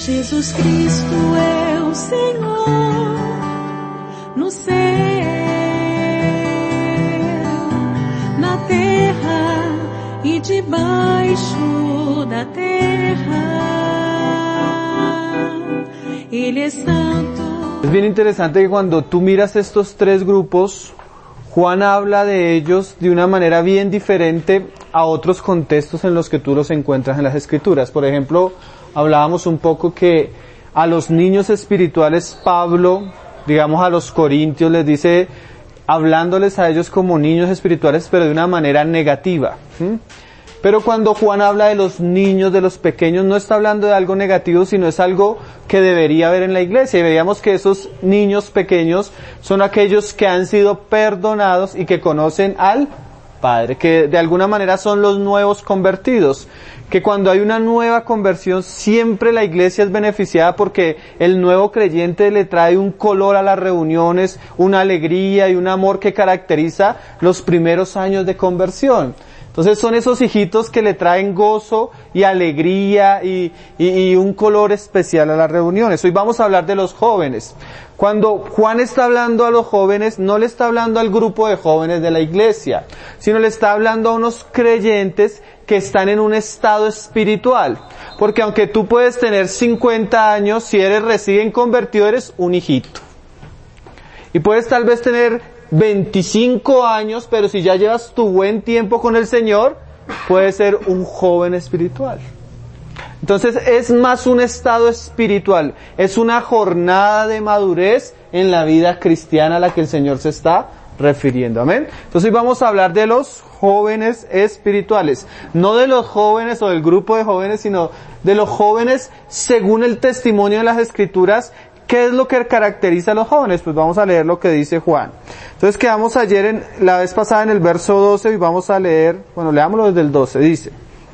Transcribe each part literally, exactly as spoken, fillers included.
Jesus Cristo é o Senhor no céu, na terra e debaixo da terra. Ele é santo. Es bien interesante que cuando tú miras estos tres grupos, Juan habla de ellos de una manera bien diferente a otros contextos en los que tú los encuentras en las Escrituras. Por ejemplo, hablábamos un poco que a los niños espirituales Pablo, digamos a los corintios, les dice, hablándoles a ellos como niños espirituales, pero de una manera negativa. ¿Mm? Pero cuando Juan habla de los niños, de los pequeños, no está hablando de algo negativo, sino es algo que debería haber en la iglesia. Y veíamos que esos niños pequeños son aquellos que han sido perdonados y que conocen al Padre, que de alguna manera son los nuevos convertidos. Que cuando hay una nueva conversión, siempre la iglesia es beneficiada porque el nuevo creyente le trae un color a las reuniones, una alegría y un amor que caracteriza los primeros años de conversión. Entonces son esos hijitos que le traen gozo y alegría y, y, y un color especial a las reuniones. Hoy vamos a hablar de los jóvenes. Cuando Juan está hablando a los jóvenes, no le está hablando al grupo de jóvenes de la iglesia, sino le está hablando a unos creyentes que están en un estado espiritual. Porque aunque tú puedes tener cincuenta años, si eres recién convertido, eres un hijito. Y puedes tal vez tener veinticinco años, pero si ya llevas tu buen tiempo con el Señor, puedes ser un joven espiritual. Entonces es más un estado espiritual, es una jornada de madurez en la vida cristiana a la que el Señor se está refiriendo. Amén. Entonces hoy vamos a hablar de los jóvenes espirituales, no de los jóvenes o del grupo de jóvenes, sino de los jóvenes según el testimonio de las Escrituras. ¿Qué es lo que caracteriza a los jóvenes? Pues vamos a leer lo que dice Juan. Entonces quedamos ayer en, la vez pasada en el verso doce y vamos a leer, bueno, leámoslo desde el doce, dice: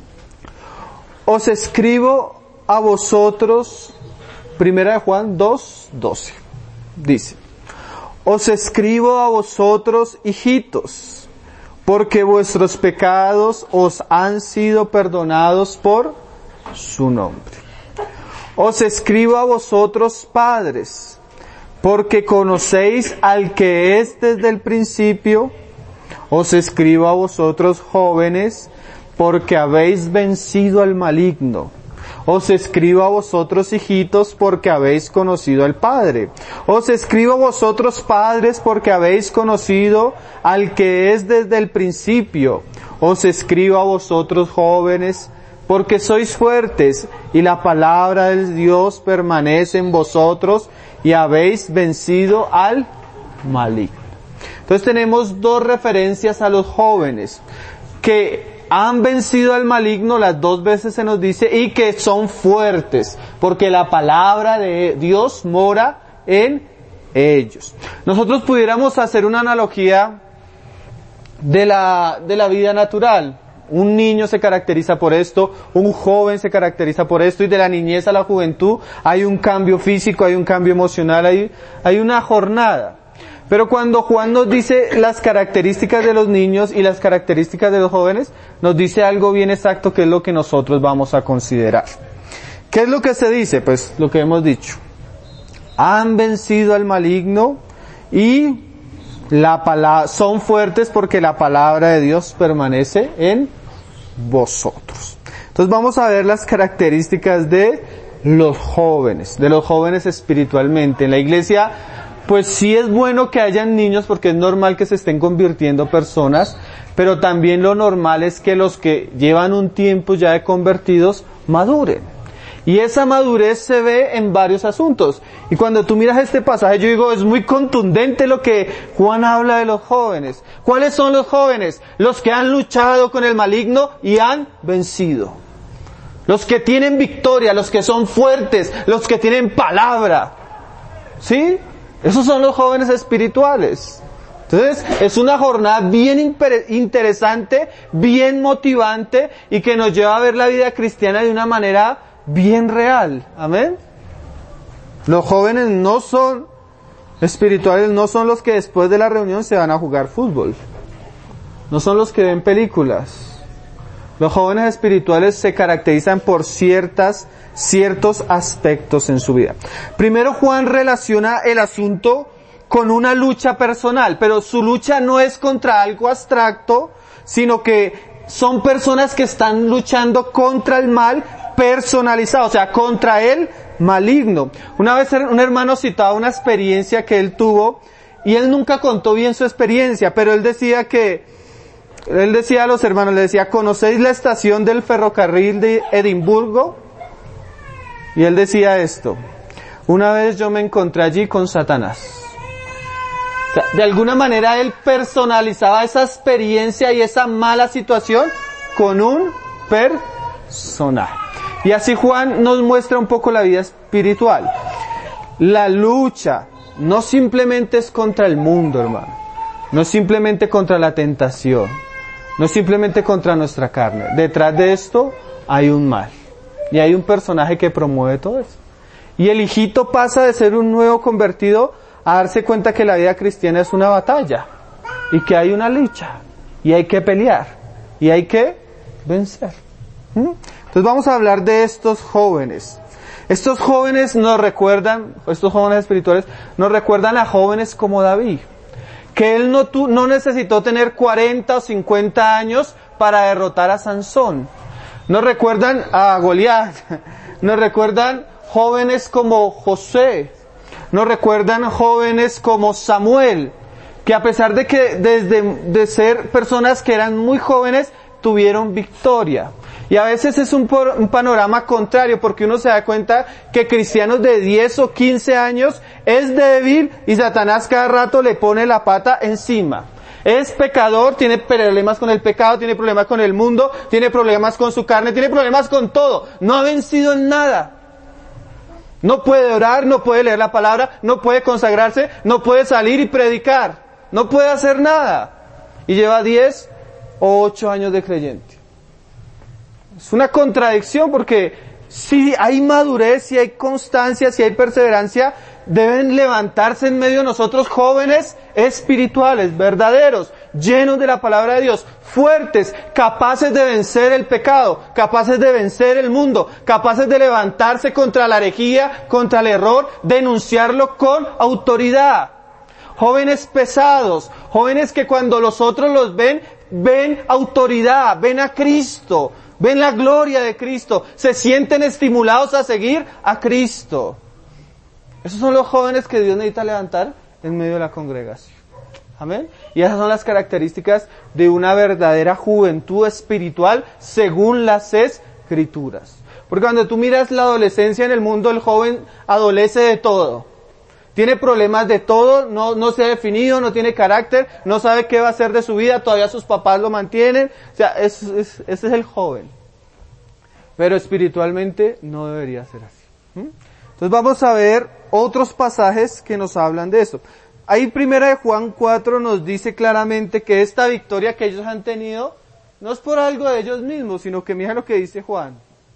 Os escribo a vosotros, primera de Juan dos, doce, dice: Os escribo a vosotros, hijitos, porque vuestros pecados os han sido perdonados por su nombre. Os escribo a vosotros, padres, porque conocéis al que es desde el principio. Os escribo a vosotros, jóvenes, porque habéis vencido al maligno. Os escribo a vosotros, hijitos, porque habéis conocido al Padre. Os escribo a vosotros, padres, porque habéis conocido al que es desde el principio. Os escribo a vosotros, jóvenes, porque sois fuertes, y la palabra de Dios permanece en vosotros, y habéis vencido al maligno. Entonces tenemos dos referencias a los jóvenes, que han vencido al maligno, las dos veces se nos dice, y que son fuertes, porque la palabra de Dios mora en ellos. Nosotros pudiéramos hacer una analogía de la, de la vida natural. Un niño se caracteriza por esto, un joven se caracteriza por esto, y de la niñez a la juventud hay un cambio físico, hay un cambio emocional, hay, hay una jornada. Pero cuando Juan nos dice las características de los niños y las características de los jóvenes, nos dice algo bien exacto que es lo que nosotros vamos a considerar. ¿Qué es lo que se dice? Pues lo que hemos dicho. Han vencido al maligno y la palabra, son fuertes porque la palabra de Dios permanece en vosotros. Entonces vamos a ver las características de los jóvenes, de los jóvenes espiritualmente. En la iglesia, pues sí es bueno que hayan niños porque es normal que se estén convirtiendo personas, pero también lo normal es que los que llevan un tiempo ya de convertidos maduren. Y esa madurez se ve en varios asuntos. Y cuando tú miras este pasaje, yo digo, es muy contundente lo que Juan habla de los jóvenes. ¿Cuáles son los jóvenes? Los que han luchado con el maligno y han vencido. Los que tienen victoria, los que son fuertes, los que tienen palabra. ¿Sí? Esos son los jóvenes espirituales. Entonces, es una jornada bien interesante, bien motivante y que nos lleva a ver la vida cristiana de una manera bien real. Amén. Los jóvenes no son espirituales, no son los que después de la reunión se van a jugar fútbol. No son los que ven películas. Los jóvenes espirituales se caracterizan por ciertas, ciertos aspectos en su vida. Primero, Juan relaciona el asunto con una lucha personal, pero su lucha no es contra algo abstracto, sino que son personas que están luchando contra el mal personalizado, o sea, contra el maligno. Una vez un hermano citaba una experiencia que él tuvo, y él nunca contó bien su experiencia, pero él decía que, él decía a los hermanos, le decía, ¿conocéis la estación del ferrocarril de Edimburgo? Y él decía esto: una vez yo me encontré allí con Satanás. O sea, de alguna manera él personalizaba esa experiencia y esa mala situación con un personaje. Y así Juan nos muestra un poco la vida espiritual. La lucha no simplemente es contra el mundo, hermano. No es simplemente contra la tentación. No es simplemente contra nuestra carne. Detrás de esto hay un mal. Y hay un personaje que promueve todo eso. Y el hijito pasa de ser un nuevo convertido a darse cuenta que la vida cristiana es una batalla. Y que hay una lucha. Y hay que pelear. Y hay que vencer. ¿Mm? Entonces vamos a hablar de estos jóvenes. Estos jóvenes nos recuerdan, estos jóvenes espirituales, nos recuerdan a jóvenes como David. Que él no, tu, no necesitó tener cuarenta o cincuenta años para derrotar a Sansón. Nos recuerdan a Goliat. Nos recuerdan jóvenes como José. Nos recuerdan jóvenes como Samuel. Que a pesar de que desde de ser personas que eran muy jóvenes, tuvieron victoria. Y a veces es un, por, un panorama contrario, porque uno se da cuenta que cristianos de diez o quince años es débil y Satanás cada rato le pone la pata encima. Es pecador, tiene problemas con el pecado, tiene problemas con el mundo, tiene problemas con su carne, tiene problemas con todo. No ha vencido en nada. No puede orar, no puede leer la palabra, no puede consagrarse, no puede salir y predicar. No puede hacer nada. Y lleva diez o ocho años de creyente. Es una contradicción porque si hay madurez, si hay constancia, si hay perseverancia, deben levantarse en medio de nosotros jóvenes espirituales, verdaderos, llenos de la palabra de Dios, fuertes, capaces de vencer el pecado, capaces de vencer el mundo, capaces de levantarse contra la herejía, contra el error, denunciarlo con autoridad. Jóvenes pesados, jóvenes que cuando los otros los ven, ven autoridad, ven a Cristo, ven la gloria de Cristo, se sienten estimulados a seguir a Cristo. Esos son los jóvenes que Dios necesita levantar en medio de la congregación. Amén. Y esas son las características de una verdadera juventud espiritual según las Escrituras. Porque cuando tú miras la adolescencia en el mundo, el joven adolece de todo. Tiene problemas de todo, no, no se ha definido, no tiene carácter, no sabe qué va a hacer de su vida, todavía sus papás lo mantienen. O sea, es, es, ese es el joven. Pero espiritualmente no debería ser así. ¿Mm? Entonces vamos a ver otros pasajes que nos hablan de eso. Ahí primera de Juan cuatro nos dice claramente que esta victoria que ellos han tenido no es por algo de ellos mismos, sino que mira lo que dice Juan.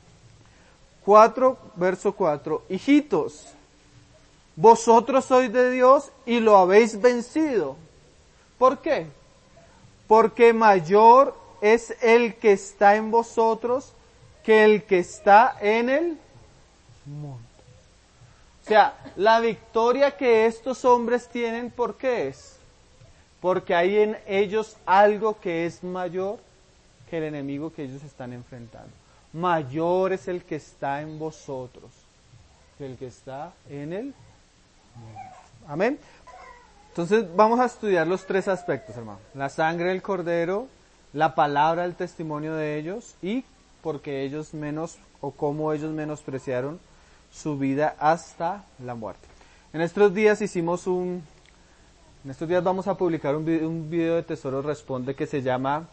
cuatro, verso cuatro. Hijitos, vosotros sois de Dios y lo habéis vencido. ¿Por qué? Porque mayor es el que está en vosotros que el que está en el mundo. O sea, la victoria que estos hombres tienen, ¿por qué es? Porque hay en ellos algo que es mayor que el enemigo que ellos están enfrentando. Mayor es el que está en vosotros que el que está en el mundo. Amén. Entonces vamos a estudiar los tres aspectos, hermano. La sangre del Cordero, la palabra, el testimonio de ellos y porque ellos menos o cómo ellos menospreciaron su vida hasta la muerte. En estos días hicimos un, en estos días vamos a publicar un video, un video de Tesoro Responde que se llama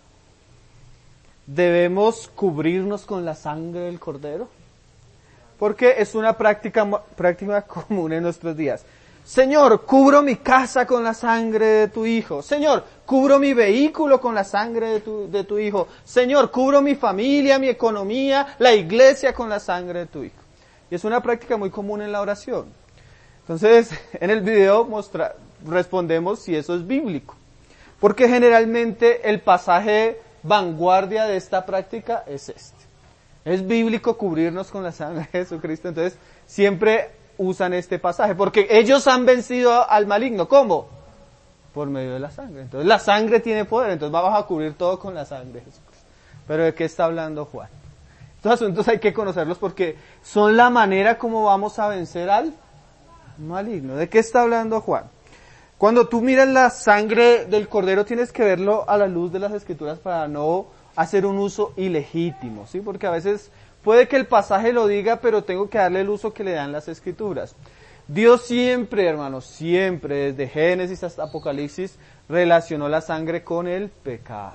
¿Debemos cubrirnos con la sangre del Cordero? Porque es una práctica, práctica común en nuestros días. Señor, cubro mi casa con la sangre de tu Hijo. Señor, cubro mi vehículo con la sangre de tu, de tu Hijo. Señor, cubro mi familia, mi economía, la iglesia con la sangre de tu Hijo. Y es una práctica muy común en la oración. Entonces, en el video mostra, respondemos si eso es bíblico. Porque generalmente el pasaje vanguardia de esta práctica es este. Es bíblico cubrirnos con la sangre de Jesucristo, entonces siempre usan este pasaje, porque ellos han vencido al maligno. ¿Cómo? Por medio de la sangre. Entonces la sangre tiene poder, entonces vamos a cubrir todo con la sangre de Jesucristo. Pero ¿de qué está hablando Juan? Estos asuntos hay que conocerlos porque son la manera como vamos a vencer al maligno. ¿De qué está hablando Juan? Cuando tú miras la sangre del cordero tienes que verlo a la luz de las escrituras para no hacer un uso ilegítimo, ¿sí? Porque a veces puede que el pasaje lo diga, pero tengo que darle el uso que le dan las escrituras. Dios siempre, hermanos, siempre, desde Génesis hasta Apocalipsis, relacionó la sangre con el pecado.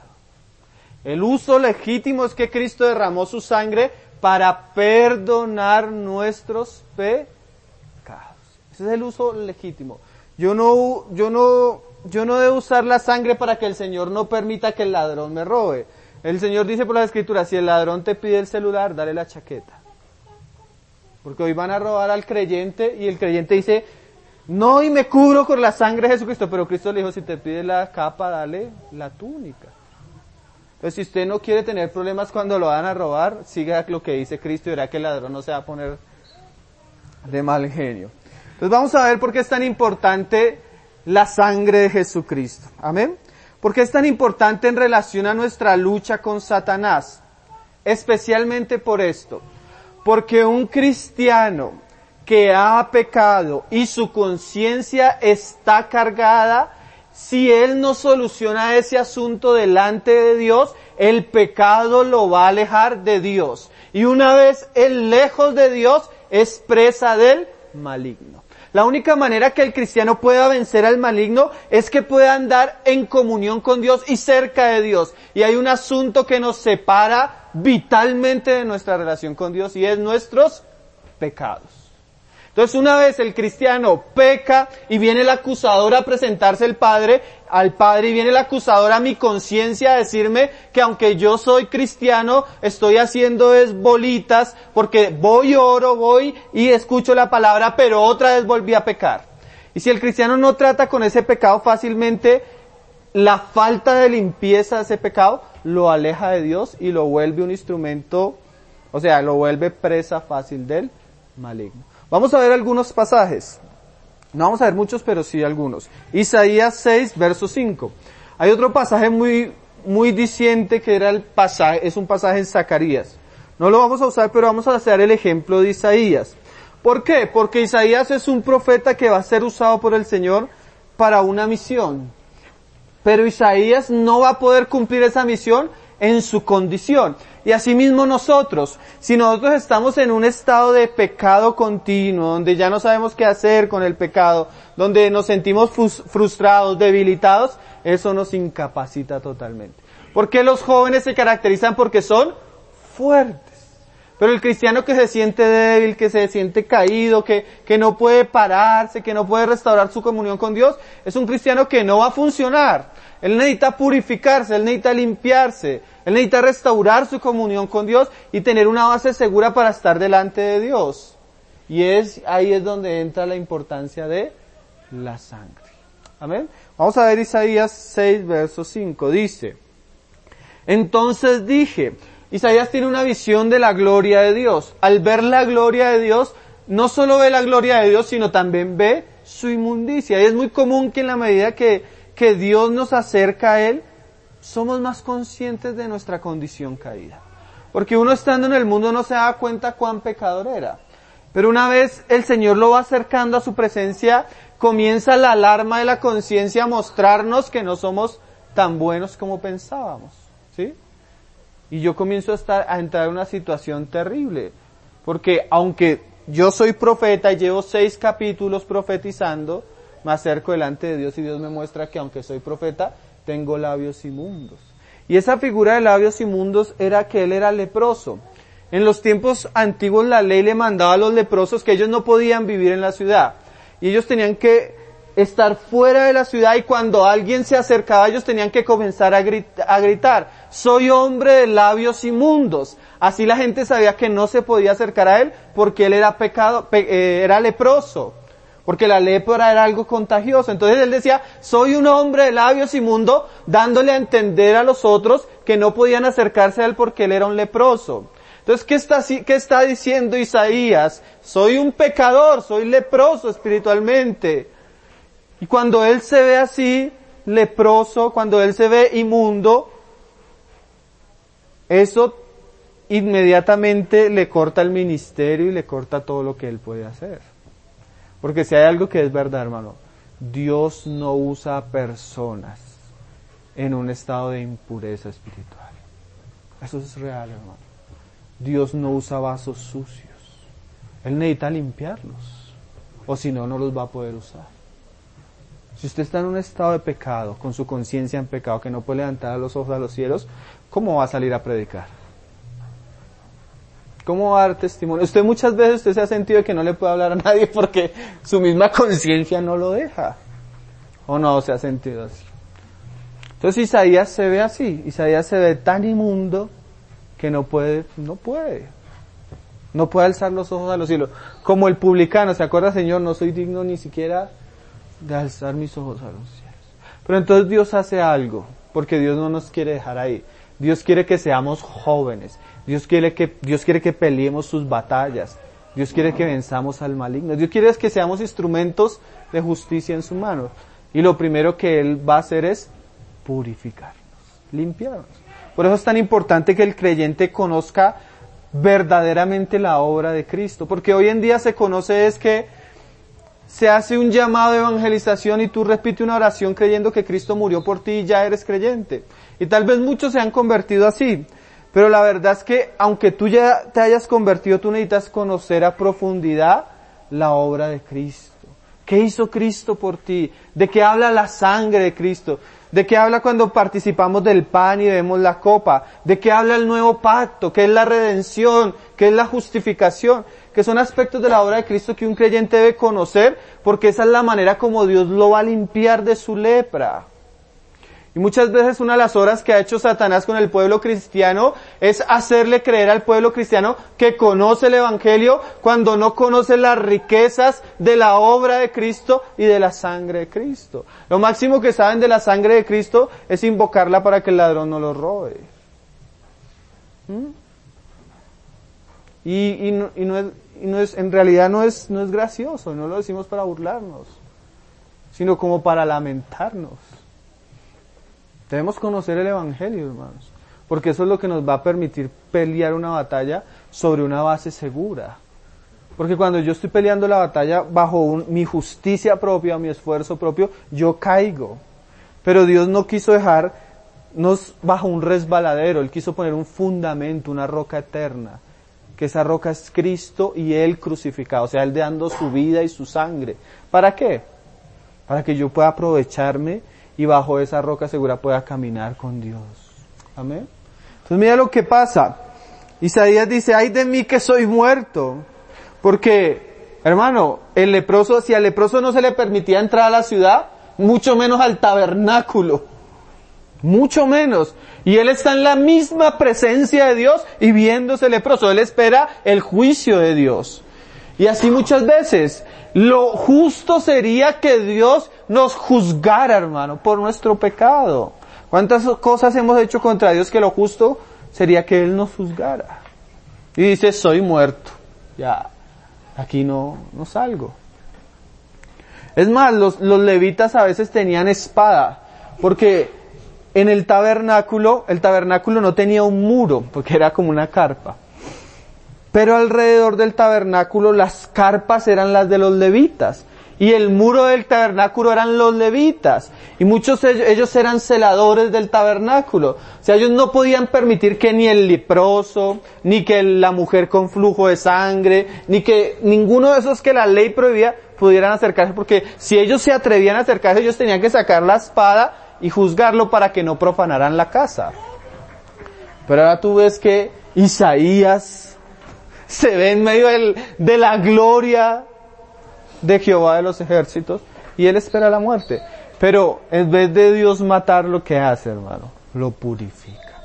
El uso legítimo es que Cristo derramó su sangre para perdonar nuestros pecados. Ese es el uso legítimo. Yo no, yo no, yo no debo usar la sangre para que el Señor no permita que el ladrón me robe. El Señor dice por las Escrituras, si el ladrón te pide el celular, dale la chaqueta. Porque hoy van a robar al creyente y el creyente dice, no, y me cubro con la sangre de Jesucristo. Pero Cristo le dijo, si te pide la capa, dale la túnica. Entonces, si usted no quiere tener problemas cuando lo van a robar, siga lo que dice Cristo y verá que el ladrón no se va a poner de mal genio. Entonces vamos a ver por qué es tan importante la sangre de Jesucristo. Amén. ¿Por qué es tan importante en relación a nuestra lucha con Satanás? Especialmente por esto. Porque un cristiano que ha pecado y su conciencia está cargada, si él no soluciona ese asunto delante de Dios, el pecado lo va a alejar de Dios. Y una vez él lejos de Dios, es presa del maligno. La única manera que el cristiano pueda vencer al maligno es que pueda andar en comunión con Dios y cerca de Dios. Y hay un asunto que nos separa vitalmente de nuestra relación con Dios y es nuestros pecados. Entonces una vez el cristiano peca y viene el acusador a presentarse al Padre, al Padre y viene el acusador a mi conciencia a decirme que aunque yo soy cristiano, estoy haciendo es bolitas porque voy, oro, voy y escucho la palabra, pero otra vez volví a pecar. Y si el cristiano no trata con ese pecado fácilmente, la falta de limpieza de ese pecado lo aleja de Dios y lo vuelve un instrumento, o sea, lo vuelve presa fácil del maligno. Vamos a ver algunos pasajes. No vamos a ver muchos, pero sí algunos. Isaías seis, verso cinco. Hay otro pasaje muy, muy diciente que era el pasaje, es un pasaje en Zacarías. No lo vamos a usar, pero vamos a hacer el ejemplo de Isaías. ¿Por qué? Porque Isaías es un profeta que va a ser usado por el Señor para una misión. Pero Isaías no va a poder cumplir esa misión en su condición. Y asimismo nosotros, si nosotros estamos en un estado de pecado continuo, donde ya no sabemos qué hacer con el pecado, donde nos sentimos frustrados, debilitados, eso nos incapacita totalmente. ¿Por qué los jóvenes se caracterizan? Porque son fuertes. Pero el cristiano que se siente débil, que se siente caído, que, que no puede pararse, que no puede restaurar su comunión con Dios, es un cristiano que no va a funcionar. Él necesita purificarse, él necesita limpiarse, él necesita restaurar su comunión con Dios y tener una base segura para estar delante de Dios. Y es, ahí es donde entra la importancia de la sangre. Amén. Vamos a ver Isaías seis, verso cinco. Dice, entonces dije, Isaías tiene una visión de la gloria de Dios. Al ver la gloria de Dios, no solo ve la gloria de Dios, sino también ve su inmundicia. Y es muy común que en la medida que, que Dios nos acerca a Él, somos más conscientes de nuestra condición caída. Porque uno estando en el mundo no se da cuenta cuán pecador era. Pero una vez el Señor lo va acercando a su presencia, comienza la alarma de la conciencia a mostrarnos que no somos tan buenos como pensábamos. ¿Sí? Y yo comienzo a estar, a entrar en una situación terrible. Porque aunque yo soy profeta y llevo seis capítulos profetizando, me acerco delante de Dios y Dios me muestra que aunque soy profeta, tengo labios inmundos. Y esa figura de labios inmundos era que él era leproso. En los tiempos antiguos la ley le mandaba a los leprosos que ellos no podían vivir en la ciudad. Y ellos tenían que estar fuera de la ciudad y cuando alguien se acercaba ellos tenían que comenzar a, grit- a gritar, soy hombre de labios inmundos. Así la gente sabía que no se podía acercar a él porque él era pecado, pe- eh, era leproso. porque la lepra era algo contagioso. Entonces él decía, soy un hombre de labios inmundo, dándole a entender a los otros que no podían acercarse a él porque él era un leproso. Entonces, ¿qué está, qué está diciendo Isaías? Soy un pecador, soy leproso espiritualmente. Y cuando él se ve así, leproso, cuando él se ve inmundo, eso inmediatamente le corta el ministerio y le corta todo lo que él puede hacer. Porque si hay algo que es verdad, hermano, Dios no usa personas en un estado de impureza espiritual. Eso es real, hermano. Dios no usa vasos sucios. Él necesita limpiarlos, o si no, no los va a poder usar. Si usted está en un estado de pecado, con su conciencia en pecado, que no puede levantar los ojos a los cielos, ¿cómo va a salir a predicar? ¿Cómo va a dar testimonio? Usted muchas veces usted se ha sentido que no le puede hablar a nadie porque su misma conciencia no lo deja. ¿O no se ha sentido así? Entonces Isaías se ve así. Isaías se ve tan inmundo que no puede, no puede. No puede alzar los ojos a los cielos. Como el publicano, ¿se acuerda, Señor? No soy digno ni siquiera de alzar mis ojos a los cielos. Pero entonces Dios hace algo, porque Dios no nos quiere dejar ahí. Dios quiere que seamos jóvenes. Dios quiere que, Dios quiere que peleemos sus batallas. Dios quiere que venzamos al maligno. Dios quiere que seamos instrumentos de justicia en su mano. Y lo primero que Él va a hacer es purificarnos, limpiarnos. Por eso es tan importante que el creyente conozca verdaderamente la obra de Cristo. Porque hoy en día se conoce es que se hace un llamado de evangelización y tú repites una oración creyendo que Cristo murió por ti y ya eres creyente. Y tal vez muchos se han convertido así. Pero la verdad es que aunque tú ya te hayas convertido, tú necesitas conocer a profundidad la obra de Cristo. ¿Qué hizo Cristo por ti? ¿De qué habla la sangre de Cristo? ¿De qué habla cuando participamos del pan y bebemos la copa? ¿De qué habla el nuevo pacto? ¿Qué es la redención? ¿Qué es la justificación? Que son aspectos de la obra de Cristo que un creyente debe conocer, porque esa es la manera como Dios lo va a limpiar de su lepra. Y muchas veces una de las obras que ha hecho Satanás con el pueblo cristiano es hacerle creer al pueblo cristiano que conoce el Evangelio cuando no conoce las riquezas de la obra de Cristo y de la sangre de Cristo. Lo máximo que saben de la sangre de Cristo es invocarla para que el ladrón no lo robe. ¿Mm? Y, y, no, y, no es, y no es, en realidad no es, no es gracioso, no lo decimos para burlarnos, sino como para lamentarnos. Debemos conocer el Evangelio, hermanos, porque eso es lo que nos va a permitir pelear una batalla sobre una base segura. Porque cuando yo estoy peleando la batalla bajo un, mi justicia propia, mi esfuerzo propio, yo caigo. Pero Dios no quiso dejarnos bajo un resbaladero, Él quiso poner un fundamento, una roca eterna, que esa roca es Cristo y Él crucificado, o sea, Él dando su vida y su sangre. ¿Para qué? Para que yo pueda aprovecharme y bajo esa roca segura pueda caminar con Dios. Amén. Entonces mira lo que pasa. Isaías dice, ay de mí que soy muerto. Porque, hermano, el leproso, si al leproso no se le permitía entrar a la ciudad, mucho menos al tabernáculo. Mucho menos. Y él está en la misma presencia de Dios y viéndose leproso. Él espera el juicio de Dios. Y así muchas veces, lo justo sería que Dios nos juzgara, hermano, por nuestro pecado. ¿Cuántas cosas hemos hecho contra Dios que lo justo sería que Él nos juzgara? Y dice, soy muerto. Ya, aquí no, no salgo. Es más, los, los levitas a veces tenían espada, porque en el tabernáculo, el tabernáculo no tenía un muro, porque era como una carpa. Pero alrededor del tabernáculo las carpas eran las de los levitas. Y el muro del tabernáculo eran los levitas. Y muchos de ellos, ellos eran celadores del tabernáculo. O sea, ellos no podían permitir que ni el leproso, ni que la mujer con flujo de sangre, ni que ninguno de esos que la ley prohibía pudieran acercarse. Porque si ellos se atrevían a acercarse, ellos tenían que sacar la espada y juzgarlo para que no profanaran la casa. Pero ahora tú ves que Isaías se ve en medio del, de la gloria de Jehová de los ejércitos y él espera la muerte. Pero en vez de Dios matar, lo que hace, hermano, lo purifica.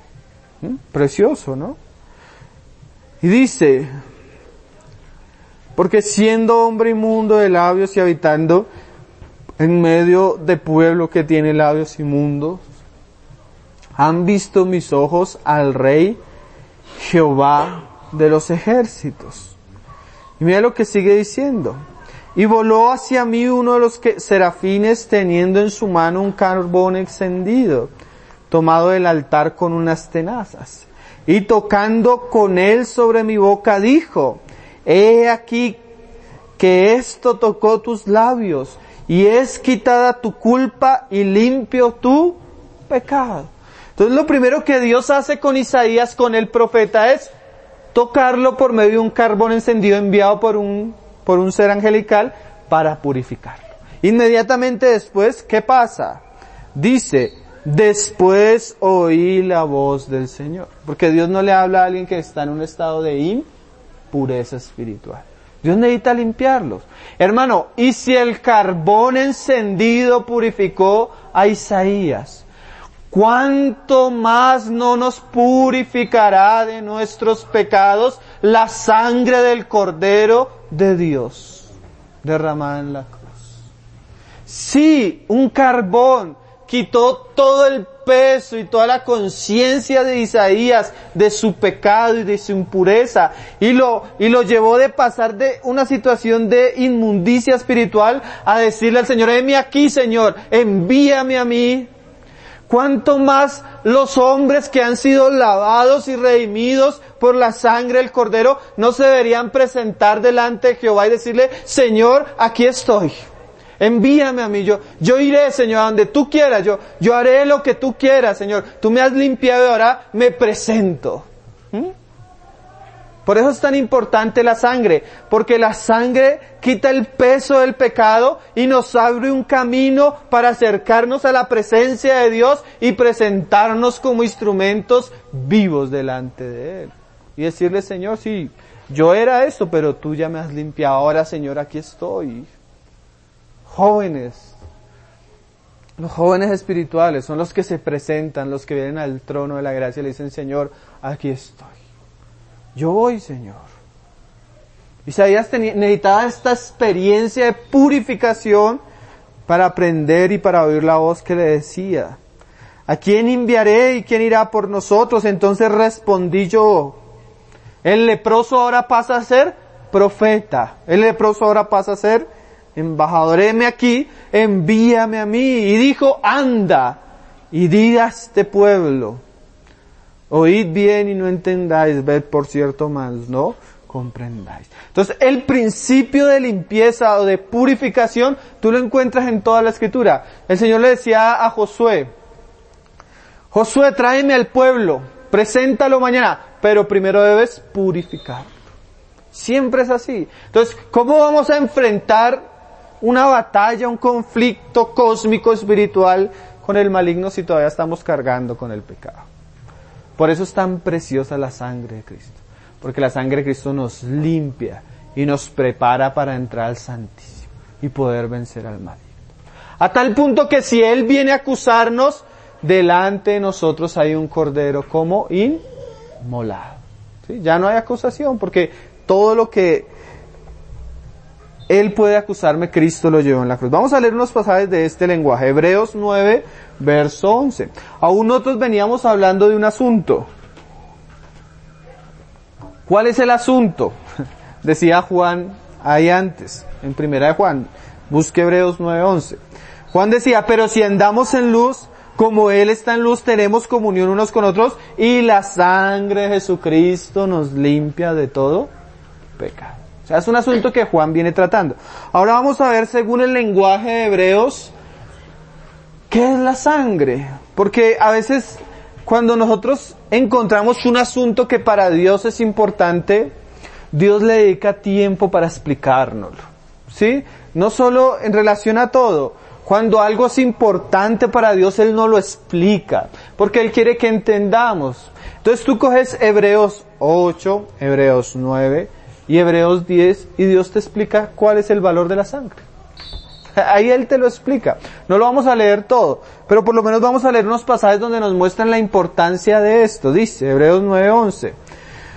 ¿Mm? Precioso, ¿no? Y dice, Porque siendo hombre inmundo de labios y habitando en medio de pueblo que tiene labios inmundos, han visto mis ojos al Rey Jehová de los ejércitos. Y mira lo que sigue diciendo. Y voló hacia mí uno de los que, serafines teniendo en su mano un carbón encendido, tomado del altar con unas tenazas. Y tocando con él sobre mi boca dijo, he aquí que esto tocó tus labios, y es quitada tu culpa y limpio tu pecado. Entonces lo primero que Dios hace con Isaías, con el profeta, es tocarlo por medio de un carbón encendido enviado por un, por un ser angelical para purificarlo. Inmediatamente después, ¿qué pasa? Dice, después oí la voz del Señor. Porque Dios no le habla a alguien que está en un estado de impureza espiritual. Dios necesita limpiarlos. Hermano, ¿y si el carbón encendido purificó a Isaías? ¿Cuánto más no nos purificará de nuestros pecados la sangre del Cordero de Dios derramada en la cruz? Sí, un carbón quitó todo el peso y toda la conciencia de Isaías de su pecado y de su impureza y lo, y lo llevó de pasar de una situación de inmundicia espiritual a decirle al Señor, heme aquí, Señor, envíame a mí. ¿Cuánto más los hombres que han sido lavados y redimidos por la sangre del Cordero no se deberían presentar delante de Jehová y decirle, Señor, aquí estoy, envíame a mí, yo, yo iré, Señor, a donde tú quieras, yo, yo haré lo que tú quieras, Señor, tú me has limpiado y ahora me presento. ¿Mm? Por eso es tan importante la sangre, porque la sangre quita el peso del pecado y nos abre un camino para acercarnos a la presencia de Dios y presentarnos como instrumentos vivos delante de Él. Y decirle, Señor, sí, yo era esto, pero tú ya me has limpiado, ahora, Señor, aquí estoy. Jóvenes, los jóvenes espirituales son los que se presentan, los que vienen al trono de la gracia y le dicen, Señor, aquí estoy. Yo voy, Señor. Isaías tenía, necesitaba esta experiencia de purificación para aprender y para oír la voz que le decía, ¿a quién enviaré y quién irá por nosotros? Entonces respondí yo, el leproso ahora pasa a ser profeta, el leproso ahora pasa a ser embajador, heme aquí, envíame a mí. Y dijo, anda y diga a este pueblo, oíd bien y no entendáis, ved por cierto más, no comprendáis. Entonces, el principio de limpieza o de purificación, tú lo encuentras en toda la Escritura. El Señor le decía a Josué, Josué, tráeme al pueblo, preséntalo mañana, pero primero debes purificarlo. Siempre es así. Entonces, ¿cómo vamos a enfrentar una batalla, un conflicto cósmico espiritual con el maligno si todavía estamos cargando con el pecado? Por eso es tan preciosa la sangre de Cristo, porque la sangre de Cristo nos limpia y nos prepara para entrar al Santísimo y poder vencer al maligno. A tal punto que si Él viene a acusarnos, delante de nosotros hay un cordero como inmolado. ¿Sí? Ya no hay acusación, porque todo lo que Él puede acusarme, Cristo lo llevó en la cruz. Vamos a leer unos pasajes de este lenguaje. Hebreos nueve, verso once. Aún nosotros veníamos hablando de un asunto. ¿Cuál es el asunto? Decía Juan ahí antes, en primera de Juan. Busque Hebreos nueve, once. Juan decía, pero si andamos en luz, como Él está en luz, tenemos comunión unos con otros, y la sangre de Jesucristo nos limpia de todo pecado. O sea, es un asunto que Juan viene tratando. Ahora vamos a ver, según el lenguaje de Hebreos, ¿qué es la sangre? Porque a veces, cuando nosotros encontramos un asunto que para Dios es importante, Dios le dedica tiempo para explicárnoslo. ¿Sí? No solo en relación a todo. Cuando algo es importante para Dios, Él no lo explica, porque Él quiere que entendamos. Entonces tú coges Hebreos ocho, Hebreos nueve y Hebreos diez y Dios te explica cuál es el valor de la sangre. Ahí Él te lo explica. No lo vamos a leer todo, pero por lo menos vamos a leer unos pasajes donde nos muestran la importancia de esto. Dice Hebreos nueve, once.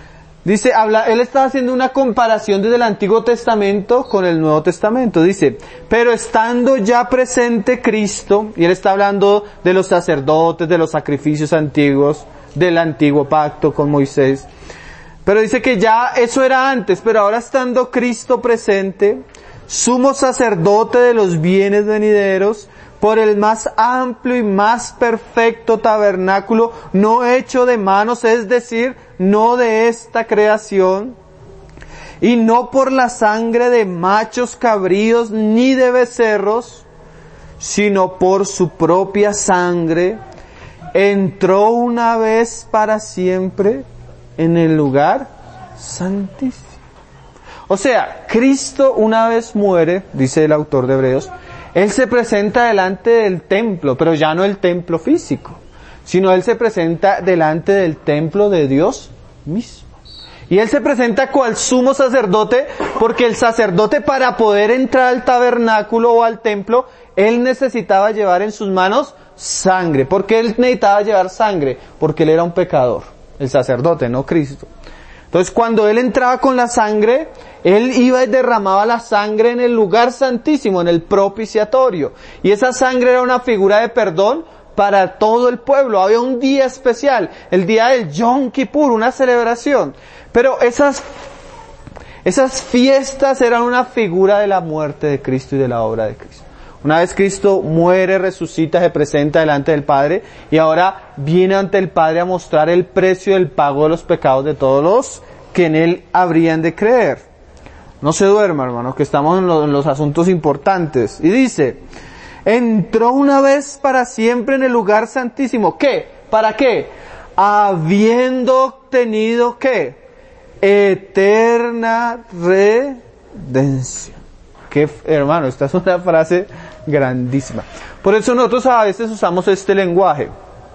Dice, habla, él está haciendo una comparación desde el Antiguo Testamento con el Nuevo Testamento. Dice, pero estando ya presente Cristo, y él está hablando de los sacerdotes, de los sacrificios antiguos, del antiguo pacto con Moisés. Pero dice que ya eso era antes, pero ahora estando Cristo presente, sumo sacerdote de los bienes venideros, por el más amplio y más perfecto tabernáculo, no hecho de manos, es decir, no de esta creación, y no por la sangre de machos cabríos ni de becerros, sino por su propia sangre, entró una vez para siempre en el lugar santísimo. O sea, Cristo una vez muere, dice el autor de Hebreos, Él se presenta delante del templo, pero ya no el templo físico, sino Él se presenta delante del templo de Dios mismo. Y Él se presenta cual sumo sacerdote, porque el sacerdote para poder entrar al tabernáculo o al templo, Él necesitaba llevar en sus manos sangre. ¿Por qué Él necesitaba llevar sangre? Porque Él era un pecador, el sacerdote, no Cristo. Entonces cuando Él entraba con la sangre, Él iba y derramaba la sangre en el lugar santísimo, en el propiciatorio. Y esa sangre era una figura de perdón para todo el pueblo. Había un día especial, el día del Yom Kippur, una celebración. Pero esas, esas fiestas eran una figura de la muerte de Cristo y de la obra de Cristo. Una vez Cristo muere, resucita, se presenta delante del Padre y ahora viene ante el Padre a mostrar el precio del pago de los pecados de todos los que en Él habrían de creer. No se duerma, hermano, que estamos en, lo, en los asuntos importantes. Y dice, entró una vez para siempre en el lugar santísimo. ¿Qué? ¿Para qué? Habiendo obtenido, ¿qué? Eterna redención. Que, hermano, esta es una frase grandísima. Por eso nosotros a veces usamos este lenguaje.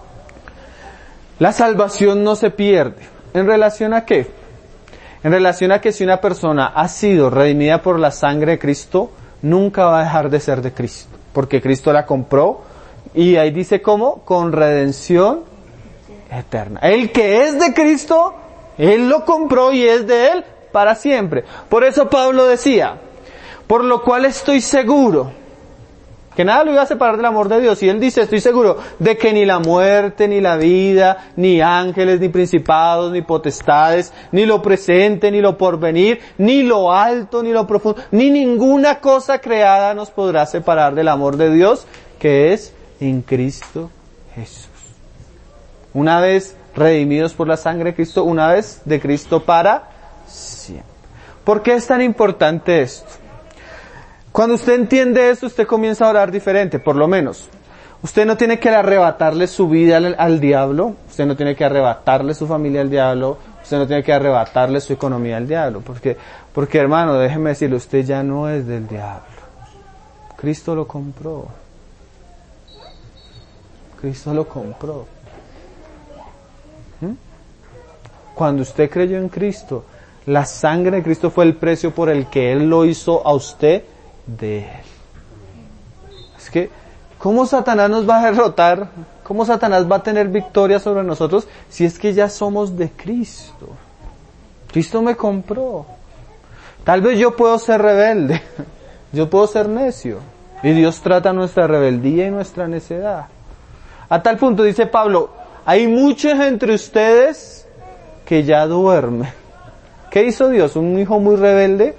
La salvación no se pierde. ¿En relación a qué? En relación a que si una persona ha sido redimida por la sangre de Cristo, nunca va a dejar de ser de Cristo. Porque Cristo la compró. Y ahí dice cómo, con redención eterna. El que es de Cristo, Él lo compró y es de Él para siempre. Por eso Pablo decía, por lo cual estoy seguro que nada lo iba a separar del amor de Dios. Y él dice, estoy seguro de que ni la muerte, ni la vida, ni ángeles, ni principados, ni potestades, ni lo presente, ni lo porvenir, ni lo alto, ni lo profundo, ni ninguna cosa creada nos podrá separar del amor de Dios que es en Cristo Jesús. Una vez redimidos por la sangre de Cristo, una vez de Cristo para siempre. ¿Por qué es tan importante esto? Cuando usted entiende esto, usted comienza a orar diferente, por lo menos. Usted no tiene que arrebatarle su vida al, al diablo, usted no tiene que arrebatarle su familia al diablo, usted no tiene que arrebatarle su economía al diablo, porque, porque hermano, déjeme decirle, usted ya no es del diablo. Cristo lo compró. Cristo lo compró. ¿Mm? Cuando usted creyó en Cristo, la sangre de Cristo fue el precio por el que Él lo hizo a usted de Él. Es que, ¿cómo Satanás nos va a derrotar? ¿Cómo Satanás va a tener victoria sobre nosotros si es que ya somos de Cristo? Cristo me compró. Tal vez yo puedo ser rebelde, yo puedo ser necio, y Dios trata nuestra rebeldía y nuestra necedad. A tal punto, dice Pablo, hay muchos entre ustedes que ya duermen. ¿Qué hizo Dios? Un hijo muy rebelde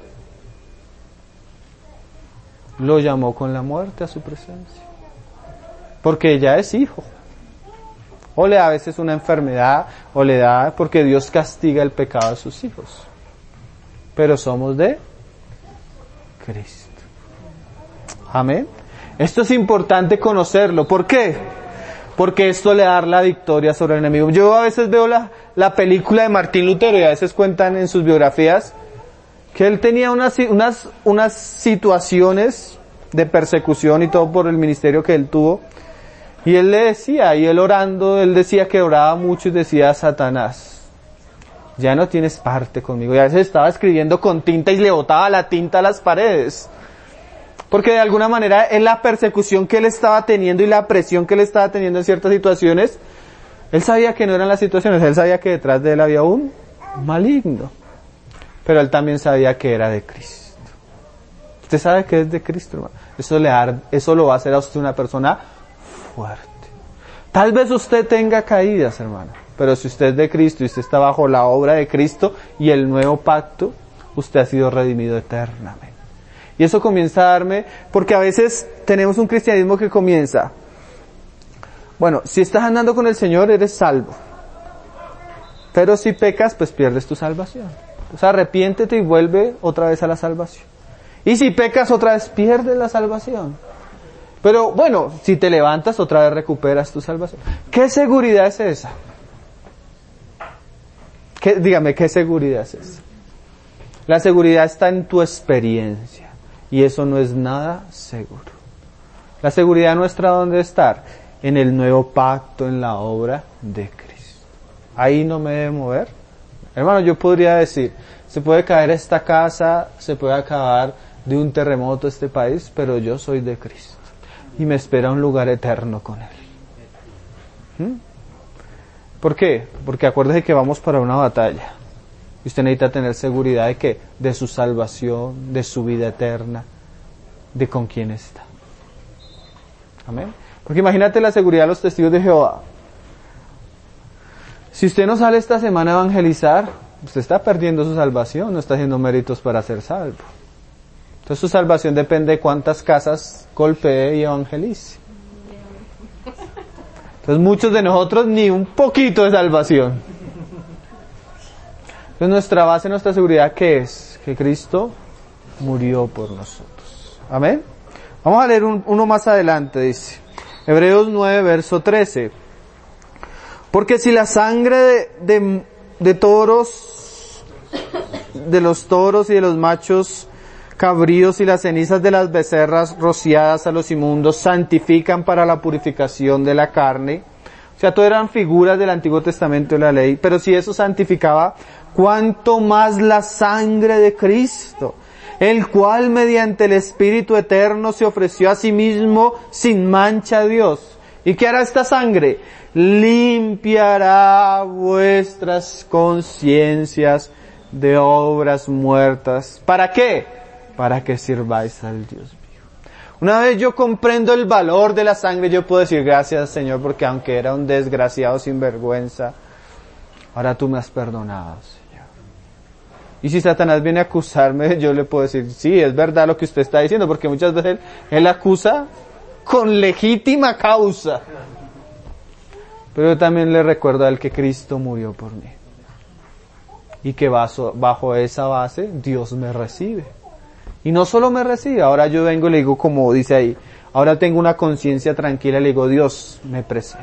lo llamó con la muerte a su presencia. Porque ya es hijo. O le da a veces una enfermedad, o le da porque Dios castiga el pecado de sus hijos. Pero somos de Cristo. Amén. Esto es importante conocerlo. ¿Por qué? Porque esto le da la victoria sobre el enemigo. Yo a veces veo la, la película de Martín Lutero y a veces cuentan en sus biografías que él tenía unas, unas, unas situaciones de persecución y todo por el ministerio que él tuvo. Y él le decía, y él orando, él decía que oraba mucho y decía a Satanás, ya no tienes parte conmigo. Y a veces estaba escribiendo con tinta y le botaba la tinta a las paredes. Porque de alguna manera en la persecución que él estaba teniendo y la presión que él estaba teniendo en ciertas situaciones, él sabía que no eran las situaciones, él sabía que detrás de él había un maligno. Pero él también sabía que era de Cristo. Usted sabe que es de Cristo, hermano. Eso, le ar- eso lo va a hacer a usted una persona fuerte. Tal vez usted tenga caídas, hermano. Pero si usted es de Cristo y usted está bajo la obra de Cristo y el nuevo pacto, usted ha sido redimido eternamente. Y eso comienza a darme, porque a veces tenemos un cristianismo que comienza, bueno, si estás andando con el Señor eres salvo. Pero si pecas, pues pierdes tu salvación. O sea, arrepiéntete y vuelve otra vez a la salvación. Y si pecas otra vez, pierdes la salvación. Pero bueno, si te levantas otra vez recuperas tu salvación. ¿Qué seguridad es esa? ¿Qué, dígame, ¿qué seguridad es esa? La seguridad está en tu experiencia. Y eso no es nada seguro. La seguridad nuestra, ¿dónde está? En el nuevo pacto, en la obra de Cristo. Ahí no me debe mover. Hermano, yo podría decir, se puede caer esta casa, se puede acabar de un terremoto este país, pero yo soy de Cristo. Y me espera un lugar eterno con Él. ¿Mm? ¿Por qué? Porque acuérdese que vamos para una batalla. Y usted necesita tener seguridad de que, de su salvación, de su vida eterna, de con quién está. Amén. Porque imagínate la seguridad de los testigos de Jehová. Si usted no sale esta semana a evangelizar, usted está perdiendo su salvación, no está haciendo méritos para ser salvo. Entonces su salvación depende de cuántas casas golpee y evangelice. Entonces muchos de nosotros ni un poquito de salvación. Entonces nuestra base, nuestra seguridad, ¿qué es? Que Cristo murió por nosotros. Amén. Vamos a leer un, uno más adelante, dice. Hebreos nueve, verso trece. Porque si la sangre de, de, de toros, de los toros y de los machos cabríos y las cenizas de las becerras rociadas a los inmundos santifican para la purificación de la carne, o sea, todo eran figuras del Antiguo Testamento de la ley, pero si eso santificaba, cuánto más la sangre de Cristo, el cual mediante el Espíritu Eterno se ofreció a sí mismo sin mancha a Dios. ¿Y qué hará esta sangre? Limpiará vuestras conciencias de obras muertas. ¿Para qué? Para que sirváis al Dios vivo. Una vez yo comprendo el valor de la sangre, yo puedo decir gracias, Señor, porque aunque era un desgraciado sin vergüenza, ahora tú me has perdonado, Señor. Y si Satanás viene a acusarme, yo le puedo decir, sí, es verdad lo que usted está diciendo, porque muchas veces él, él acusa con legítima causa. Pero yo también le recuerdo a él que Cristo murió por mí. Y que bajo, bajo esa base, Dios me recibe. Y no solo me recibe, ahora yo vengo y le digo, como dice ahí, ahora tengo una conciencia tranquila y le digo, Dios, me presento.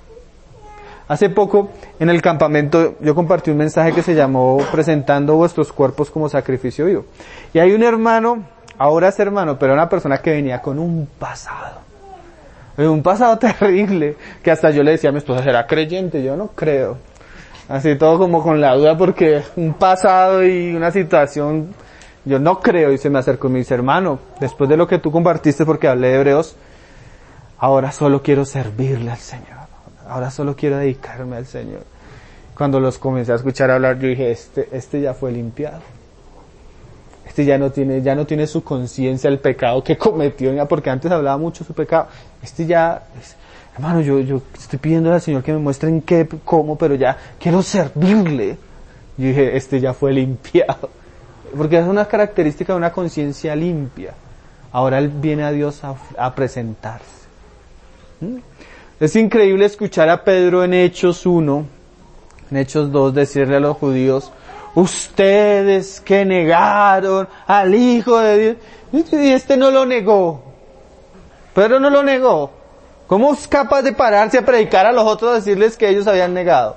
Hace poco, en el campamento, yo compartí un mensaje que se llamó presentando vuestros cuerpos como sacrificio vivo. Y hay un hermano, ahora es hermano, pero una persona que venía con un pasado. Un pasado terrible, que hasta yo le decía a mi esposa, ¿será creyente? Yo no creo. Así todo como con la duda, porque un pasado y una situación, yo no creo. Y se me acercó y me dice, hermano, después de lo que tú compartiste, porque hablé de Hebreos, ahora solo quiero servirle al Señor. Ahora solo quiero dedicarme al Señor. Cuando los comencé a escuchar hablar, yo dije, este, este ya fue limpiado. Este ya no tiene, ya no tiene su conciencia el pecado que cometió, porque antes hablaba mucho de su pecado. Este ya, es, hermano, yo, yo estoy pidiendo al Señor que me muestren qué, cómo, pero ya quiero servirle. Yo dije, este ya fue limpiado. Porque es una característica de una conciencia limpia. Ahora él viene a Dios a, a presentarse. ¿Mm? Es increíble escuchar a Pedro en Hechos uno, en Hechos dos, decirle a los judíos, ustedes que negaron al Hijo de Dios, y este no lo negó. Pedro no lo negó. ¿Cómo es capaz de pararse a predicar a los otros, a decirles que ellos habían negado?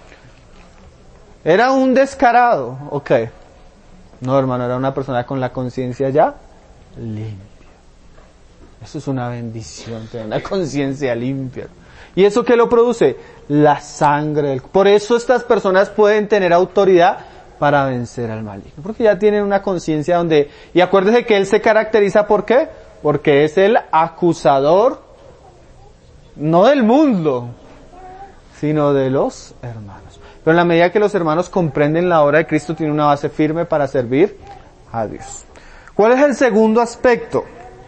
Era un descarado, ok. No, hermano, era una persona con la conciencia ya limpia. Eso es una bendición, tener una conciencia limpia. ¿Y eso qué lo produce? La sangre. Por eso estas personas pueden tener autoridad para vencer al maligno. Porque ya tienen una conciencia donde... Y acuérdese que él se caracteriza ¿por qué? Porque es el acusador, no del mundo, sino de los hermanos. Pero en la medida que los hermanos comprenden la obra de Cristo, tienen una base firme para servir a Dios. ¿Cuál es el segundo aspecto?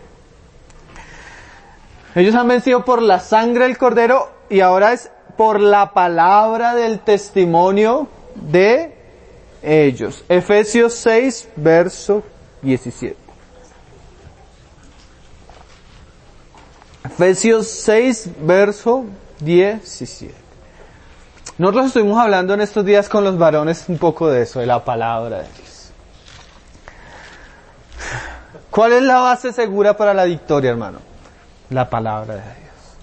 Ellos han vencido por la sangre del Cordero y ahora es por la palabra del testimonio de ellos. Efesios seis, verso diecisiete. Efesios seis, verso diecisiete. Nosotros estuvimos hablando en estos días con los varones un poco de eso, de la palabra de Dios. ¿Cuál es la base segura para la victoria, hermano? La palabra de Dios.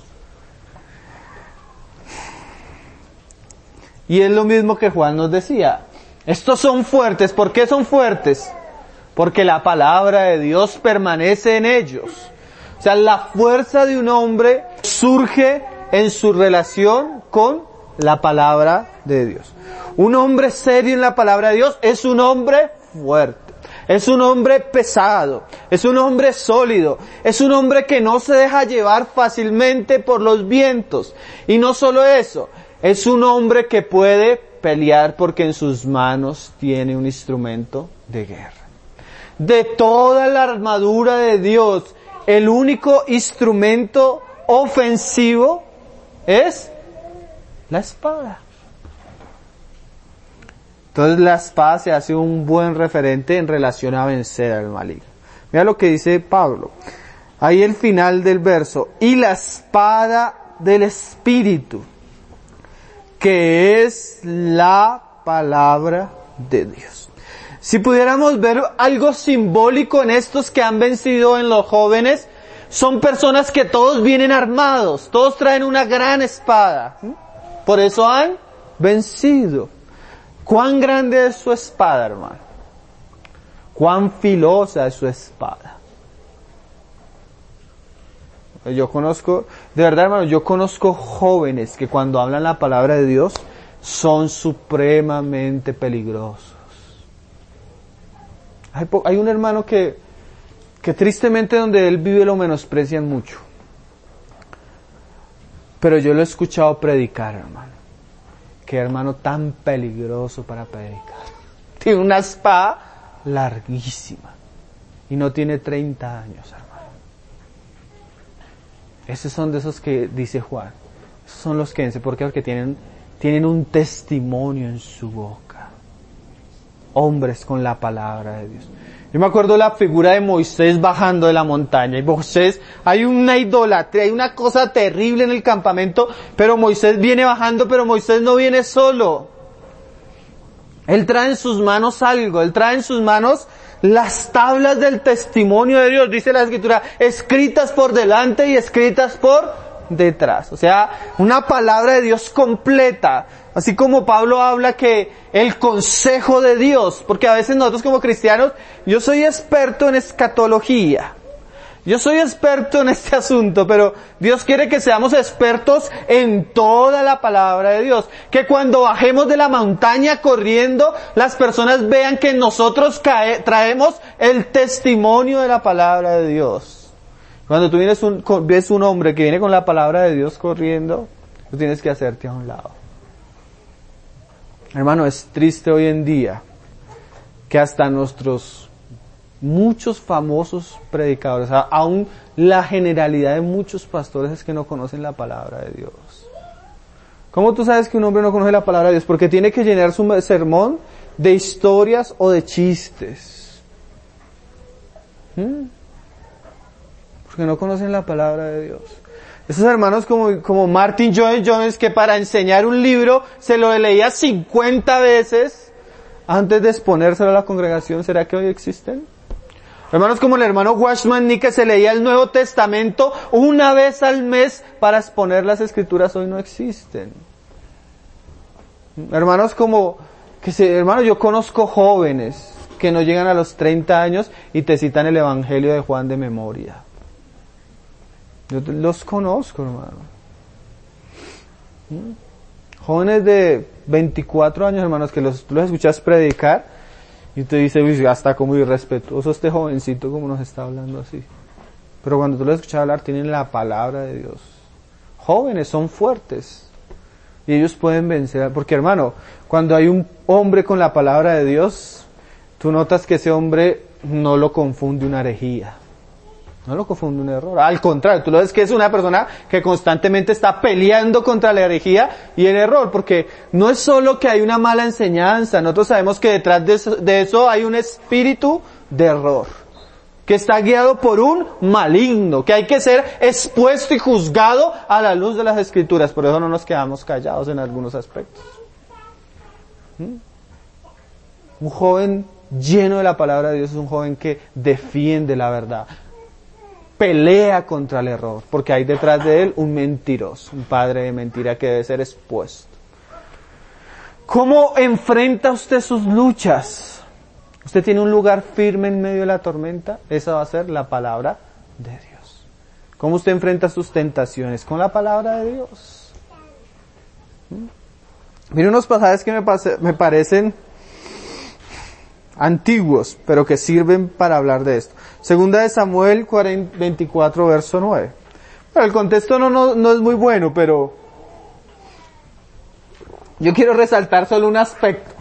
Y es lo mismo que Juan nos decía. Estos son fuertes. ¿Por qué son fuertes? Porque la palabra de Dios permanece en ellos. O sea, la fuerza de un hombre surge en su relación con la palabra de Dios. Un hombre serio en la palabra de Dios es un hombre fuerte. Es un hombre pesado. Es un hombre sólido. Es un hombre que no se deja llevar fácilmente por los vientos. Y no solo eso, es un hombre que puede pelear porque en sus manos tiene un instrumento de guerra. De toda la armadura de Dios, el único instrumento ofensivo es la espada. Entonces la espada se hace un buen referente en relación a vencer al maligno. Mira lo que dice Pablo. Ahí el final del verso. Y la espada del Espíritu, que es la palabra de Dios. Si pudiéramos ver algo simbólico en estos que han vencido en los jóvenes, son personas que todos vienen armados, todos traen una gran espada. Por eso han vencido. ¿Cuán grande es su espada, hermano? ¿Cuán filosa es su espada? Yo conozco, de verdad, hermano, yo conozco jóvenes que cuando hablan la palabra de Dios son supremamente peligrosos. Hay, hay un hermano que, que tristemente donde él vive lo menosprecian mucho. Pero yo lo he escuchado predicar, hermano. Qué hermano tan peligroso para predicar. Tiene una espada larguísima. Y no tiene treinta años, hermano. Esos son de esos que dice Juan. Esos son los que vence. ¿Por qué? Porque tienen, tienen un testimonio en su boca. Hombres con la palabra de Dios. Yo me acuerdo la figura de Moisés bajando de la montaña. Y Moisés, hay una idolatría, hay una cosa terrible en el campamento, pero Moisés viene bajando, pero Moisés no viene solo. Él trae en sus manos algo, él trae en sus manos las tablas del testimonio de Dios, dice la Escritura, escritas por delante y escritas por detrás. O sea, una palabra de Dios completa. Así como Pablo habla que el consejo de Dios, porque a veces nosotros como cristianos, yo soy experto en escatología, yo soy experto en este asunto, pero Dios quiere que seamos expertos en toda la palabra de Dios. Que cuando bajemos de la montaña corriendo, las personas vean que nosotros cae, traemos el testimonio de la palabra de Dios. Cuando tú vienes un, ves un hombre que viene con la palabra de Dios corriendo, tú tienes que hacerte a un lado. Hermano, es triste hoy en día que hasta nuestros muchos famosos predicadores, aún la generalidad de muchos pastores es que no conocen la palabra de Dios. ¿Cómo tú sabes que un hombre no conoce la palabra de Dios? Porque tiene que llenar su sermón de historias o de chistes. ¿Mm? Porque no conocen la palabra de Dios. Esos hermanos como, como Martin Lloyd Jones, que para enseñar un libro se lo leía cincuenta veces antes de exponérselo a la congregación, ¿será que hoy existen? Hermanos como el hermano Watchman Nee, que se leía el Nuevo Testamento una vez al mes para exponer las Escrituras, hoy no existen. Hermanos como, que se, hermano, yo conozco jóvenes que no llegan a los treinta años y te citan el Evangelio de Juan de memoria. Yo los conozco, hermano. ¿Mm? Jóvenes de veinticuatro años, hermanos, que los, los escuchas predicar y te dice, uy, hasta como irrespetuoso este jovencito como nos está hablando así. Pero cuando tú los escuchas hablar, tienen la palabra de Dios. Jóvenes, son fuertes. y ellos pueden vencer, porque hermano, cuando hay un hombre con la palabra de Dios, tú notas que ese hombre no lo confunde una herejía, no lo confunde un error, al contrario, tú lo ves que es una persona que constantemente está peleando contra la herejía y el error, porque no es solo que hay una mala enseñanza, nosotros sabemos que detrás de eso, de eso hay un espíritu de error, que está guiado por un maligno, que hay que ser expuesto y juzgado a la luz de las Escrituras. Por eso no nos quedamos callados en algunos aspectos. ¿Mm? Un joven lleno de la palabra de Dios es un joven que defiende la verdad, pelea contra el error, porque hay detrás de él un mentiroso, un padre de mentira que debe ser expuesto. ¿Cómo enfrenta usted sus luchas? Usted tiene un lugar firme en medio de la tormenta, esa va a ser la palabra de Dios. ¿Cómo usted enfrenta sus tentaciones? Con la palabra de Dios. ¿Mm? Mire unos pasajes que me, pase, me parecen antiguos, pero que sirven para hablar de esto. Segunda de Samuel veinticuatro, verso nueve. Bueno, el contexto no, no, no es muy bueno, pero yo quiero resaltar solo un aspecto.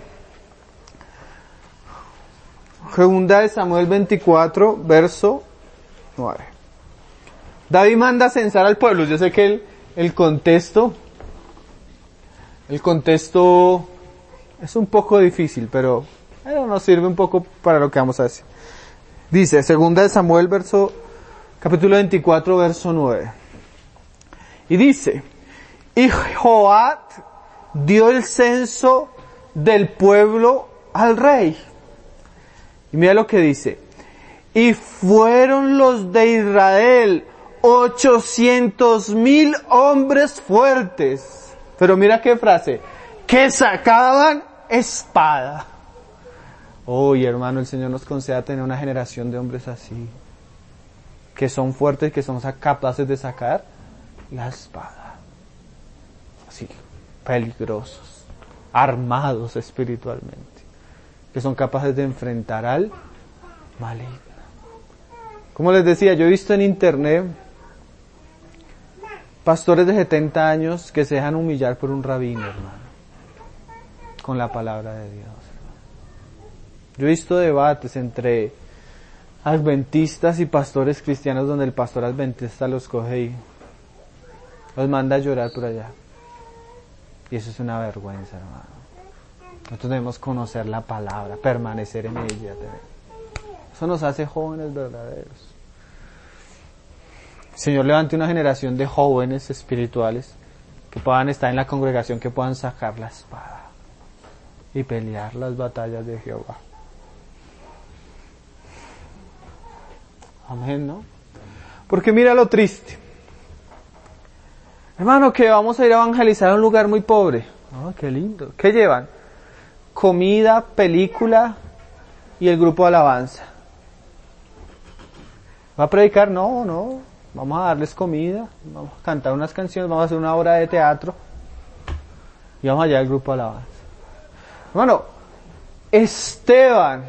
Segunda de Samuel veinticuatro, verso nueve. David manda a censar al pueblo. Yo sé que el, el contexto, el contexto es un poco difícil, pero bueno, nos sirve un poco para lo que vamos a decir. Dice, segunda de Samuel, verso, capítulo veinticuatro, verso nueve. Y dice, y Joab dio el censo del pueblo al rey. Y mira lo que dice. Y fueron los de Israel ochocientos mil hombres fuertes. Pero mira qué frase. Que sacaban espada. Oye, hermano, el Señor nos conceda tener una generación de hombres así. Que son fuertes, que son capaces de sacar la espada. Así, peligrosos. Armados espiritualmente. Que son capaces de enfrentar al maligno. Como les decía, yo he visto en internet pastores de setenta años que se dejan humillar por un rabino, hermano, con la palabra de Dios. Yo he visto debates entre adventistas y pastores cristianos donde el pastor adventista los coge y los manda a llorar por allá. Y eso es una vergüenza, hermano. Nosotros debemos conocer la palabra, permanecer en ella. Eso nos hace jóvenes verdaderos. El Señor levante una generación de jóvenes espirituales que puedan estar en la congregación, que puedan sacar la espada y pelear las batallas de Jehová. Amén, ¿no? Porque mira lo triste. Hermano, que vamos a ir a evangelizar a un lugar muy pobre. Oh, qué lindo. ¿Qué llevan? Comida, película y el grupo de alabanza. ¿Va a predicar? No, no. Vamos a darles comida, vamos a cantar unas canciones, vamos a hacer una obra de teatro y vamos allá al grupo de alabanza. Hermano, Esteban,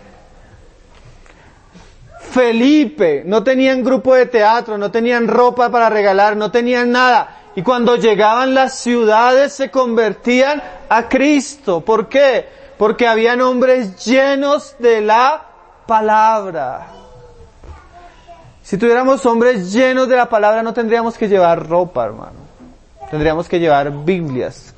Felipe, no tenían grupo de teatro, no tenían ropa para regalar, no tenían nada. Y cuando llegaban las ciudades se convertían a Cristo. ¿Por qué? Porque habían hombres llenos de la palabra. Si tuviéramos hombres llenos de la palabra no tendríamos que llevar ropa, hermano. Tendríamos que llevar Biblias.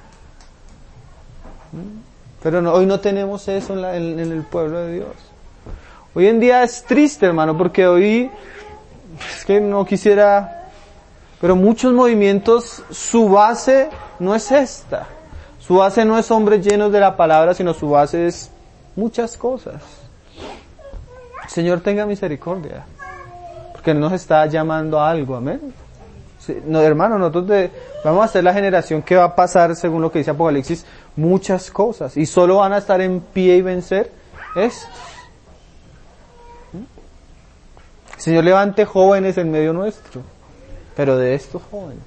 Pero no, hoy no tenemos eso en, la, en, en el pueblo de Dios. Hoy en día es triste, hermano, porque hoy, es que no quisiera... Pero muchos movimientos, su base no es esta. Su base no es hombres llenos de la palabra, sino su base es muchas cosas. El Señor tenga misericordia, porque nos está llamando a algo, amén. Sí, no, hermano, nosotros de, vamos a ser la generación que va a pasar, según lo que dice Apocalipsis, muchas cosas, y solo van a estar en pie y vencer estos. El Señor levante jóvenes en medio nuestro, pero de estos jóvenes.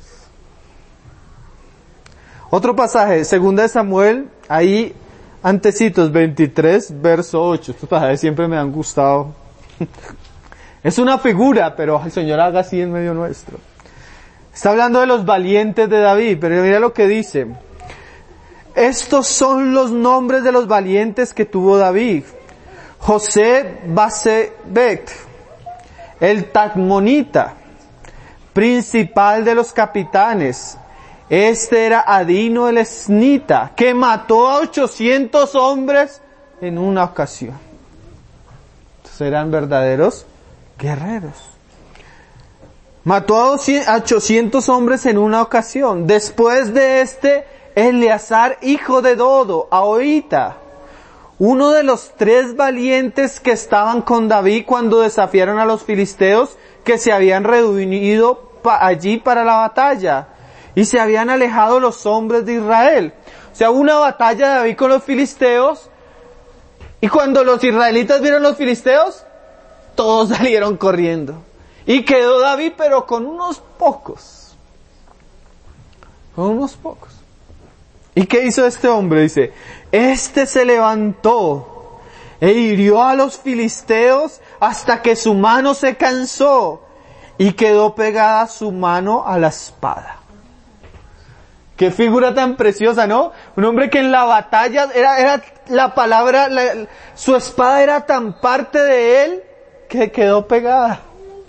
Otro pasaje, segunda de Samuel, ahí antecitos, veintitrés, verso ocho. Estos pasajes siempre me han gustado. Es una figura, pero el Señor haga así en medio nuestro. Está hablando de los valientes de David, pero mira lo que dice. Estos son los nombres de los valientes que tuvo David. José Basebet, el Tacmonita, principal de los capitanes. Este era Adino el Esnita, que mató a ochocientos hombres en una ocasión. Entonces eran verdaderos guerreros. Mató a ochocientos hombres en una ocasión. Después de este, Eleazar, hijo de Dodo, Ahoita, uno de los tres valientes que estaban con David cuando desafiaron a los filisteos, que se habían reunido pa- allí para la batalla, y se habían alejado los hombres de Israel. O sea, hubo una batalla de David con los filisteos, y cuando los israelitas vieron los filisteos, todos salieron corriendo. Y quedó David, pero con unos pocos. Con unos pocos. ¿Y qué hizo este hombre? Dice, este se levantó e hirió a los filisteos hasta que su mano se cansó y quedó pegada su mano a la espada. Qué figura tan preciosa, ¿no? Un hombre que en la batalla era, era la palabra, la, su espada era tan parte de él que quedó pegada.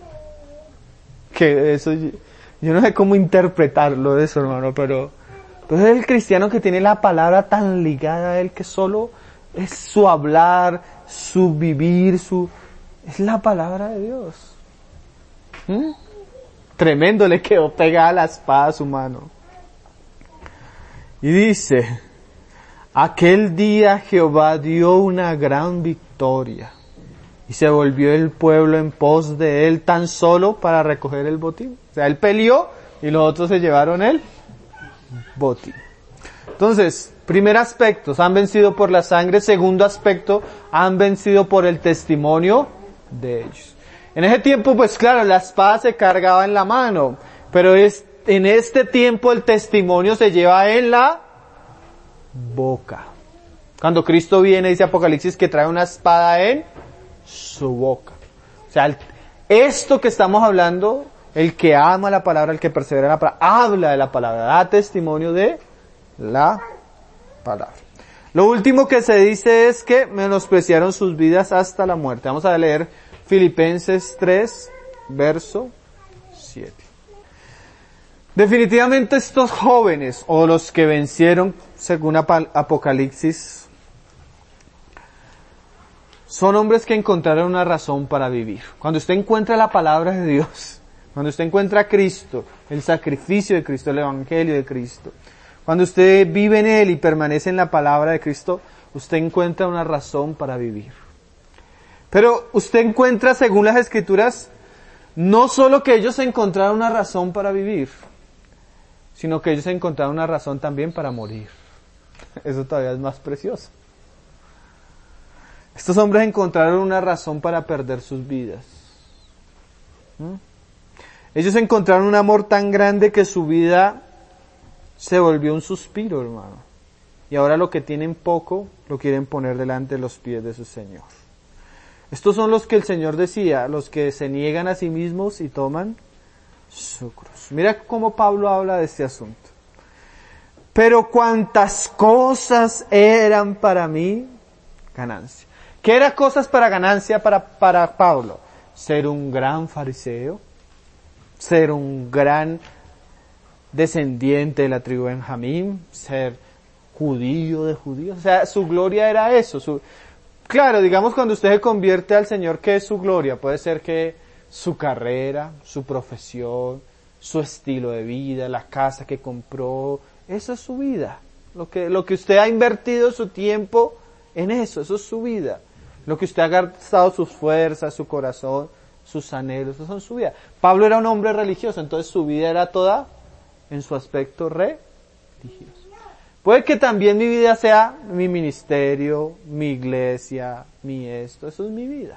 Que eso, yo, yo no sé cómo interpretarlo eso, hermano, pero, pero es el cristiano que tiene la palabra tan ligada a él que solo es su hablar, su vivir, su, es la palabra de Dios. ¿Mm? Tremendo, le quedó pegada la espada a su mano. Y dice, aquel día Jehová dio una gran victoria. Y se volvió el pueblo en pos de él tan solo para recoger el botín. O sea, él peleó y los otros se llevaron el botín. Entonces, primer aspecto, han vencido por la sangre. Segundo aspecto, han vencido por el testimonio de ellos. En ese tiempo, pues claro, la espada se cargaba en la mano. Pero es, en este tiempo el testimonio se lleva en la boca. Cuando Cristo viene, dice Apocalipsis, que trae una espada en su boca. O sea, el, esto que estamos hablando, el que ama la palabra, el que persevera en la palabra, habla de la palabra, da testimonio de la palabra. Lo último que se dice es que menospreciaron sus vidas hasta la muerte. Vamos a leer Filipenses tres, verso siete. Definitivamente estos jóvenes, o los que vencieron, según Apocalipsis, son hombres que encontraron una razón para vivir. Cuando usted encuentra la palabra de Dios, cuando usted encuentra a Cristo, el sacrificio de Cristo, el evangelio de Cristo, cuando usted vive en Él y permanece en la palabra de Cristo, usted encuentra una razón para vivir. Pero usted encuentra, según las Escrituras, no solo que ellos encontraron una razón para vivir, sino que ellos encontraron una razón también para morir. Eso todavía es más precioso. Estos hombres encontraron una razón para perder sus vidas. ¿Mm? Ellos encontraron un amor tan grande que su vida se volvió un suspiro, hermano. Y ahora lo que tienen poco, lo quieren poner delante de los pies de su Señor. Estos son los que el Señor decía, los que se niegan a sí mismos y toman su cruz. Mira cómo Pablo habla de este asunto. Pero cuantas cosas eran para mí ganancia. ¿Qué eran cosas para ganancia para, para Pablo? Ser un gran fariseo, ser un gran descendiente de la tribu de Benjamín, ser judío de judíos. O sea, su gloria era eso. Su, claro, digamos cuando usted se convierte al Señor, ¿qué es su gloria? Puede ser que su carrera, su profesión, su estilo de vida, la casa que compró, eso es su vida. Lo que, lo que usted ha invertido su tiempo en eso, eso es su vida. Lo que usted ha gastado sus fuerzas, su corazón, sus anhelos, eso son su vida. Pablo era un hombre religioso, entonces su vida era toda en su aspecto religioso. Puede que también mi vida sea mi ministerio, mi iglesia, mi esto, eso es mi vida.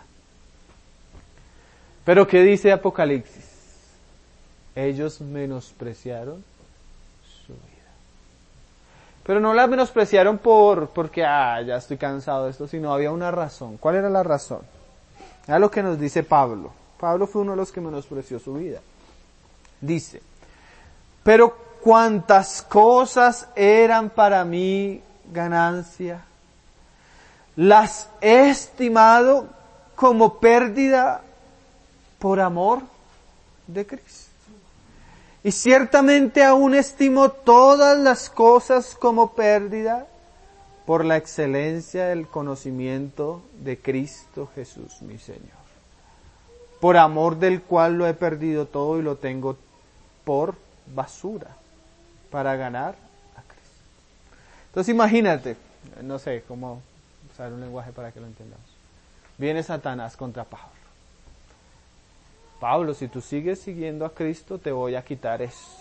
Pero ¿qué dice Apocalipsis? Ellos menospreciaron su vida. Pero no la menospreciaron por, porque, ah, ya estoy cansado de esto, sino había una razón. ¿Cuál era la razón? Era lo que nos dice Pablo. Pablo fue uno de los que menospreció su vida. Dice, Pero cuantas cosas eran para mí ganancia, las he estimado como pérdida por amor de Cristo. Y ciertamente aún estimo todas las cosas como pérdida por la excelencia del conocimiento de Cristo Jesús, mi Señor, por amor del cual lo he perdido todo y lo tengo por basura para ganar a Cristo. Entonces imagínate, no sé cómo usar un lenguaje para que lo entendamos. Viene Satanás contra Pablo. Pablo, si tú sigues siguiendo a Cristo, te voy a quitar esto.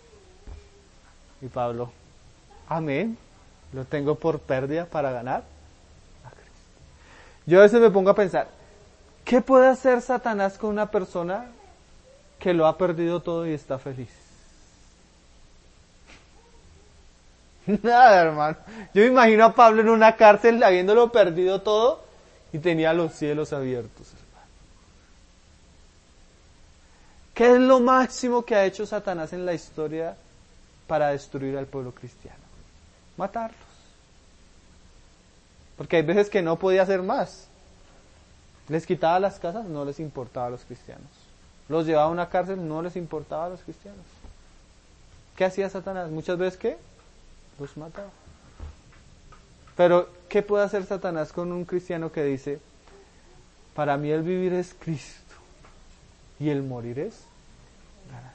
Y Pablo, amén, lo tengo por pérdida para ganar a Cristo. Yo a veces me pongo a pensar, ¿qué puede hacer Satanás con una persona que lo ha perdido todo y está feliz? Nada, hermano. Yo me imagino a Pablo en una cárcel habiéndolo perdido todo y tenía los cielos abiertos. ¿Qué es lo máximo que ha hecho Satanás en la historia para destruir al pueblo cristiano? Matarlos. Porque hay veces que no podía hacer más. Les quitaba las casas, no les importaba a los cristianos. Los llevaba a una cárcel, no les importaba a los cristianos. ¿Qué hacía Satanás? Muchas veces, ¿qué? Los mataba. Pero, ¿qué puede hacer Satanás con un cristiano que dice, para mí el vivir es Cristo y el morir es ganancia?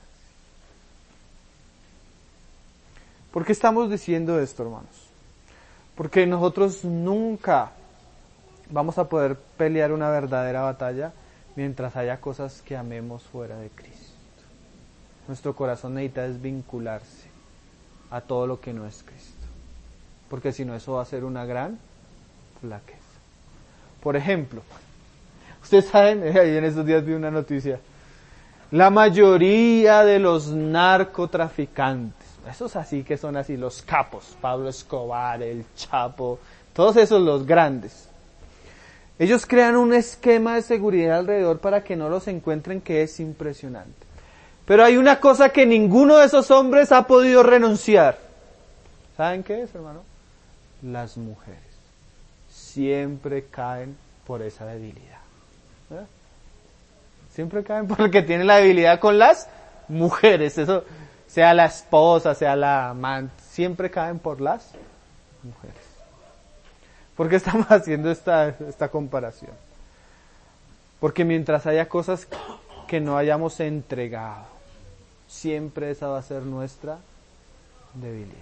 ¿Por qué estamos diciendo esto, hermanos? Porque nosotros nunca vamos a poder pelear una verdadera batalla mientras haya cosas que amemos fuera de Cristo. Nuestro corazón necesita desvincularse a todo lo que no es Cristo, porque si no, eso va a ser una gran flaqueza. Por ejemplo, ustedes saben, ahí en estos días vi una noticia, la mayoría de los narcotraficantes, esos así que son así, los capos, Pablo Escobar, el Chapo, todos esos los grandes, ellos crean un esquema de seguridad alrededor para que no los encuentren, que es impresionante. Pero hay una cosa que ninguno de esos hombres ha podido renunciar. ¿Saben qué es, hermano? Las mujeres. Siempre caen por esa debilidad. ¿Eh? Siempre caen porque tienen la debilidad con las mujeres. Eso, sea la esposa, sea la amante, siempre caen por las mujeres. ¿Por qué estamos haciendo esta, esta comparación? Porque mientras haya cosas que no hayamos entregado, siempre esa va a ser nuestra debilidad.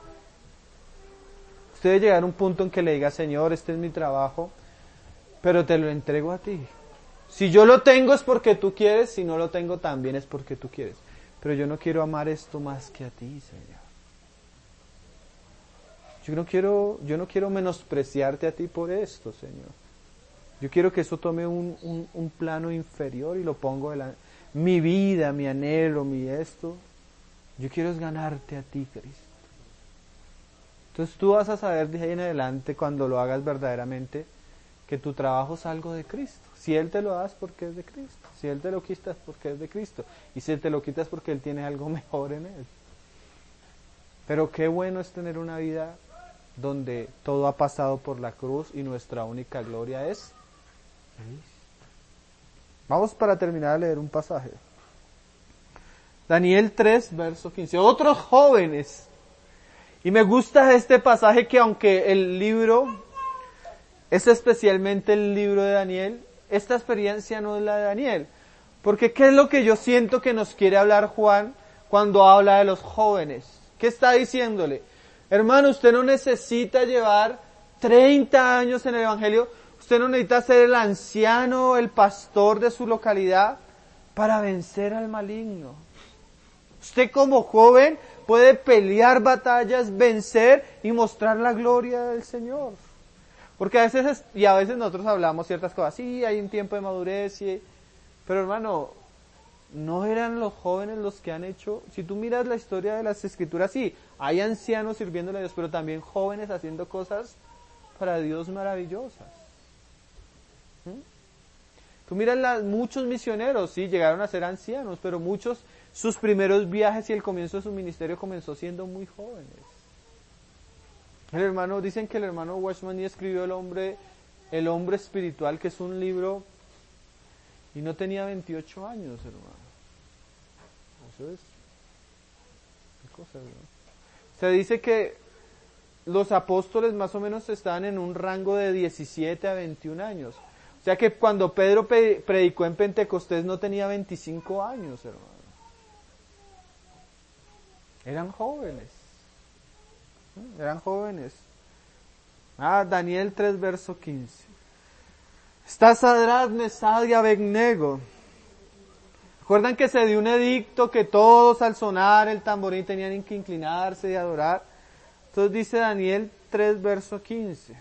Usted debe llegar a un punto en que le diga, Señor, este es mi trabajo, pero te lo entrego a ti. Si yo lo tengo es porque tú quieres, si no lo tengo también es porque tú quieres. Pero yo no quiero amar esto más que a ti, Señor. Yo no quiero, yo no quiero menospreciarte a ti por esto, Señor. Yo quiero que eso tome un, un, un plano inferior y lo pongo de la, mi vida, mi anhelo, mi esto. Yo quiero es ganarte a ti, Cristo. Entonces tú vas a saber de ahí en adelante, cuando lo hagas verdaderamente, que tu trabajo es algo de Cristo. Si Él te lo da es porque es de Cristo. Si Él te lo quita es porque es de Cristo. Y si Él te lo quita es porque Él tiene algo mejor en Él. Pero qué bueno es tener una vida donde todo ha pasado por la cruz y nuestra única gloria es Cristo. Vamos para terminar a leer un pasaje. Daniel tres, verso quince. Otros jóvenes. Y me gusta este pasaje, que aunque el libro es especialmente el libro de Daniel, esta experiencia no es la de Daniel. Porque ¿qué es lo que yo siento que nos quiere hablar Juan cuando habla de los jóvenes? ¿Qué está diciéndole? Hermano, usted no necesita llevar treinta años en el Evangelio. Usted no necesita ser el anciano, el pastor de su localidad para vencer al maligno. Usted como joven puede pelear batallas, vencer y mostrar la gloria del Señor. Porque a veces, es, y a veces nosotros hablamos ciertas cosas, sí, hay un tiempo de madurez, sí, pero hermano, no eran los jóvenes los que han hecho, si tú miras la historia de las Escrituras, sí, hay ancianos sirviéndole a Dios, pero también jóvenes haciendo cosas para Dios maravillosas. ¿Mm? Tú miras las, muchos misioneros, sí, llegaron a ser ancianos, pero muchos sus primeros viajes y el comienzo de su ministerio comenzó siendo muy jóvenes. El hermano, dicen que el hermano Watchman Nee escribió el hombre, el hombre espiritual, que es un libro, y no tenía veintiocho años, hermano. Eso es, qué cosa, ¿no? Se dice que los apóstoles más o menos estaban en un rango de diecisiete a veintiún años. O sea que cuando Pedro predicó en Pentecostés no tenía veinticinco años, hermano. Eran jóvenes. Eran jóvenes. Ah, Daniel tres, verso quince. Está Sadrach, Mesach y Abednego. ¿Recuerdan que se dio un edicto que todos al sonar el tamborín tenían que inclinarse y adorar? Entonces dice Daniel tres, verso quince.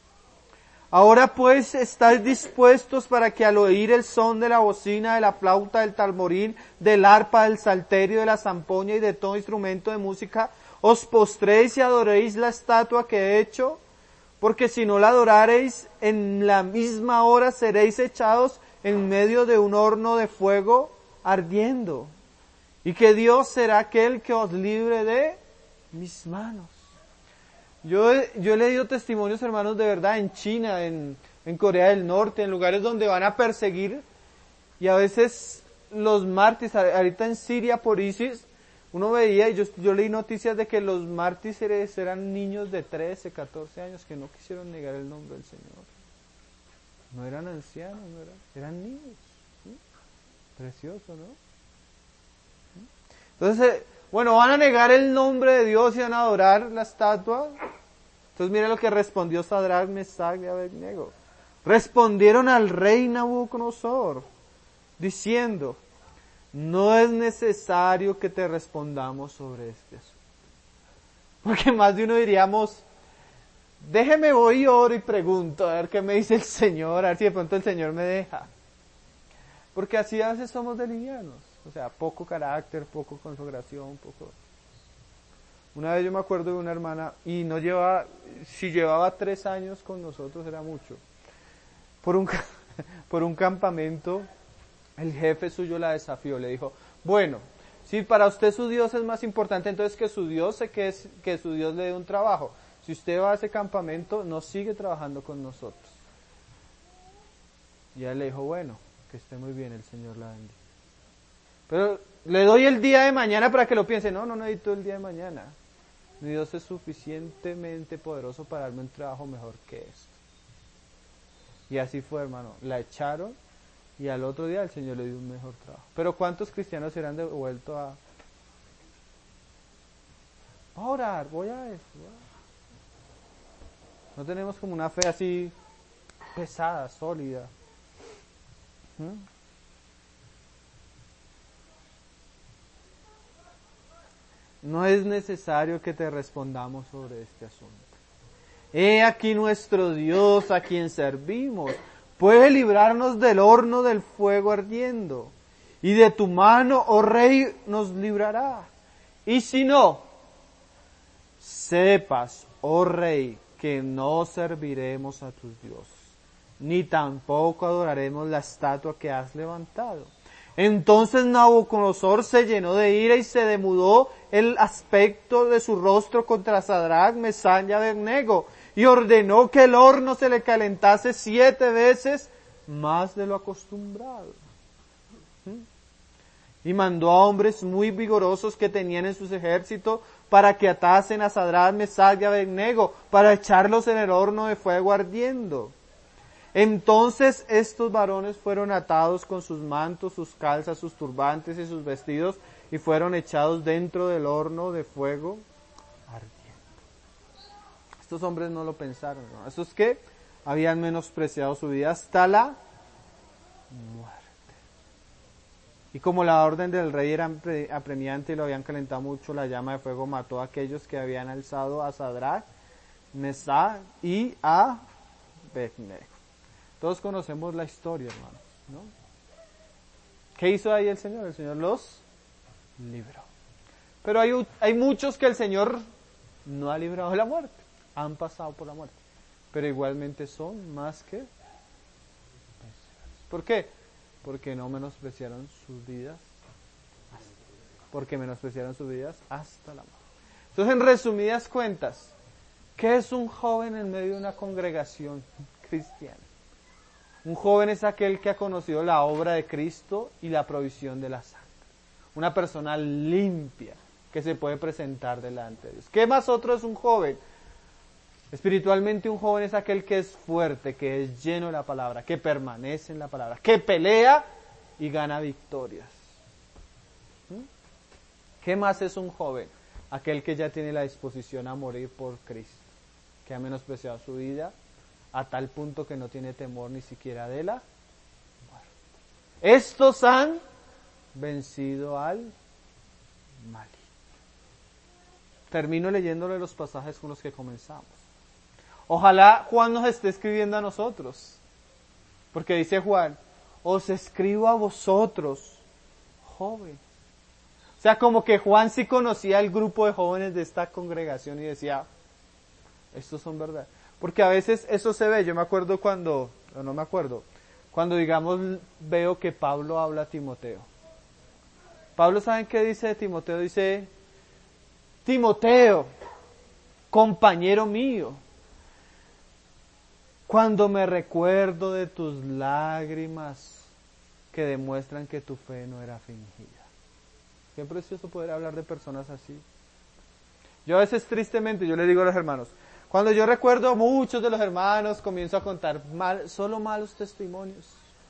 Ahora pues estáis dispuestos para que al oír el son de la bocina, de la flauta, del tamborín, del arpa, del salterio, de la zampoña y de todo instrumento de música, os postréis y adoréis la estatua que he hecho, porque si no la adorareis, en la misma hora seréis echados en medio de un horno de fuego ardiendo, y que Dios será aquel que os libre de mis manos. Yo, yo he leído testimonios, hermanos, de verdad, en China, en, en Corea del Norte, en lugares donde van a perseguir, y a veces los mártires, ahorita en Siria por ISIS, uno veía, y yo, yo leí noticias de que los mártires eran niños de trece, catorce años que no quisieron negar el nombre del Señor. No eran ancianos, no eran, eran niños. ¿Sí? Precioso, ¿no? ¿Sí? Entonces, bueno, van a negar el nombre de Dios y van a adorar la estatua. Entonces mire lo que respondió Sadrach, Mesach y Abednego. Respondieron al rey Nabucodonosor, diciendo, no es necesario que te respondamos sobre este asunto. Porque más de uno diríamos, déjeme voy y oro y pregunto, a ver qué me dice el Señor, a ver si de pronto el Señor me deja. Porque así a veces somos de livianos. O sea, poco carácter, poco consagración, poco... Una vez yo me acuerdo de una hermana, y no llevaba, si llevaba tres años con nosotros era mucho. Por un, por un campamento, el jefe suyo la desafió, le dijo, bueno, si para usted su Dios es más importante, entonces que su Dios se que, es, que su Dios le dé un trabajo. Si usted va a ese campamento, no sigue trabajando con nosotros. Y él le dijo, bueno, que esté muy bien, el Señor la bendiga. Pero le doy el día de mañana para que lo piense. No, no necesito el día de mañana. Mi Dios es suficientemente poderoso para darme un trabajo mejor que esto. Y así fue, hermano. La echaron y al otro día el Señor le dio un mejor trabajo. Pero ¿cuántos cristianos serán devueltos a... a orar? Voy a eso. No tenemos como una fe así pesada, sólida. ¿Mm? No es necesario que te respondamos sobre este asunto. He aquí nuestro Dios a quien servimos. Puede librarnos del horno del fuego ardiendo. Y de tu mano, oh Rey, nos librará. Y si no, sepas, oh Rey, que no serviremos a tus dioses, ni tampoco adoraremos la estatua que has levantado. Entonces Nabucodonosor se llenó de ira y se demudó el aspecto de su rostro contra Sadrach, Mesach y Abednego, y ordenó que el horno se le calentase siete veces más de lo acostumbrado. Y mandó a hombres muy vigorosos que tenían en sus ejércitos para que atasen a Sadrach, Mesach y Abednego, para echarlos en el horno de fuego ardiendo. Entonces estos varones fueron atados con sus mantos, sus calzas, sus turbantes y sus vestidos, y fueron echados dentro del horno de fuego ardiendo. Estos hombres no lo pensaron, ¿no? Estos que habían menospreciado su vida hasta la muerte. Y como la orden del rey era apremiante y lo habían calentado mucho, la llama de fuego mató a aquellos que habían alzado a Sadrach, Mesach y a Abednego. Todos conocemos la historia, hermanos, ¿no? ¿Qué hizo ahí el Señor? El Señor los libró. Pero hay, hay muchos que el Señor no ha librado de la muerte. Han pasado por la muerte. Pero igualmente son más que... ¿Por qué? Porque no menospreciaron sus vidas. porque menospreciaron sus vidas hasta la muerte. Entonces, en resumidas cuentas, ¿qué es un joven en medio de una congregación cristiana? Un joven es aquel que ha conocido la obra de Cristo y la provisión de la sangre. Una persona limpia que se puede presentar delante de Dios. ¿Qué más otro es un joven? Espiritualmente un joven es aquel que es fuerte, que es lleno de la palabra, que permanece en la palabra, que pelea y gana victorias. ¿Mm? ¿Qué más es un joven? Aquel que ya tiene la disposición a morir por Cristo, que ha menospreciado su vida a tal punto que no tiene temor ni siquiera de la muerte. Estos han vencido al maligno. Termino leyéndole los pasajes con los que comenzamos. Ojalá Juan nos esté escribiendo a nosotros, porque dice Juan, os escribo a vosotros, jóvenes. O sea, como que Juan sí conocía el grupo de jóvenes de esta congregación y decía, estos son verdad. Porque a veces eso se ve, yo me acuerdo cuando, o no me acuerdo, cuando digamos veo que Pablo habla a Timoteo. Pablo, ¿saben qué dice de Timoteo? Dice, Timoteo, compañero mío, cuando me recuerdo de tus lágrimas que demuestran que tu fe no era fingida. Qué precioso poder hablar de personas así. Yo a veces tristemente, yo le digo a los hermanos, cuando yo recuerdo a muchos de los hermanos, comienzo a contar mal, solo malos testimonios.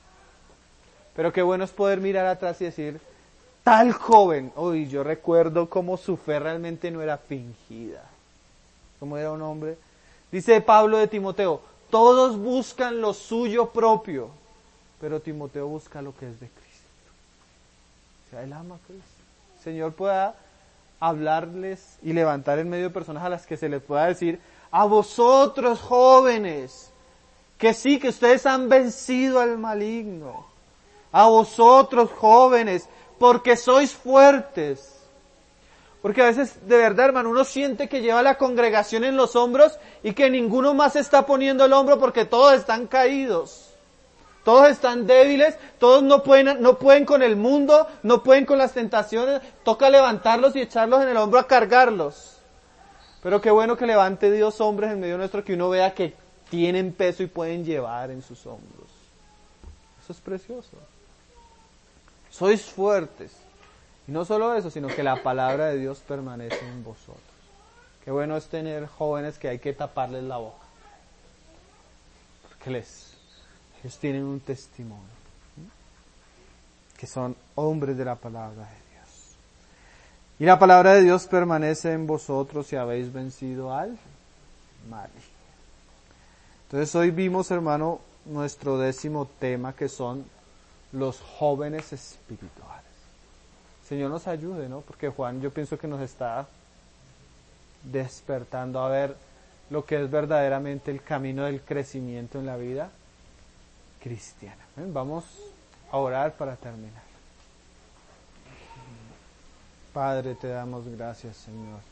Pero qué bueno es poder mirar atrás y decir, tal joven, uy, yo recuerdo cómo su fe realmente no era fingida. Cómo era un hombre. Dice Pablo de Timoteo, todos buscan lo suyo propio, pero Timoteo busca lo que es de Cristo. O sea, él ama a Cristo. El Señor pueda hablarles y levantar en medio de personas a las que se les pueda decir, a vosotros jóvenes, que sí, que ustedes han vencido al maligno. A vosotros jóvenes, porque sois fuertes. Porque a veces, de verdad, hermano, uno siente que lleva la congregación en los hombros y que ninguno más está poniendo el hombro porque todos están caídos. Todos están débiles, todos no pueden, no pueden con el mundo, no pueden con las tentaciones, toca levantarlos y echarlos en el hombro a cargarlos. Pero qué bueno que levante Dios hombres en medio nuestro que uno vea que tienen peso y pueden llevar en sus hombros. Eso es precioso. Sois fuertes. Y no solo eso, sino que la palabra de Dios permanece en vosotros. Qué bueno es tener jóvenes que hay que taparles la boca. Porque les, ellos tienen un testimonio. Que son hombres de la palabra de Dios. Y la palabra de Dios permanece en vosotros y habéis vencido al mal. Entonces hoy vimos, hermano, nuestro décimo tema, que son los jóvenes espirituales. Señor nos ayude, ¿no? Porque Juan, yo pienso que nos está despertando a ver lo que es verdaderamente el camino del crecimiento en la vida cristiana. ¿Ven? Vamos a orar para terminar. Padre, te damos gracias, Señor.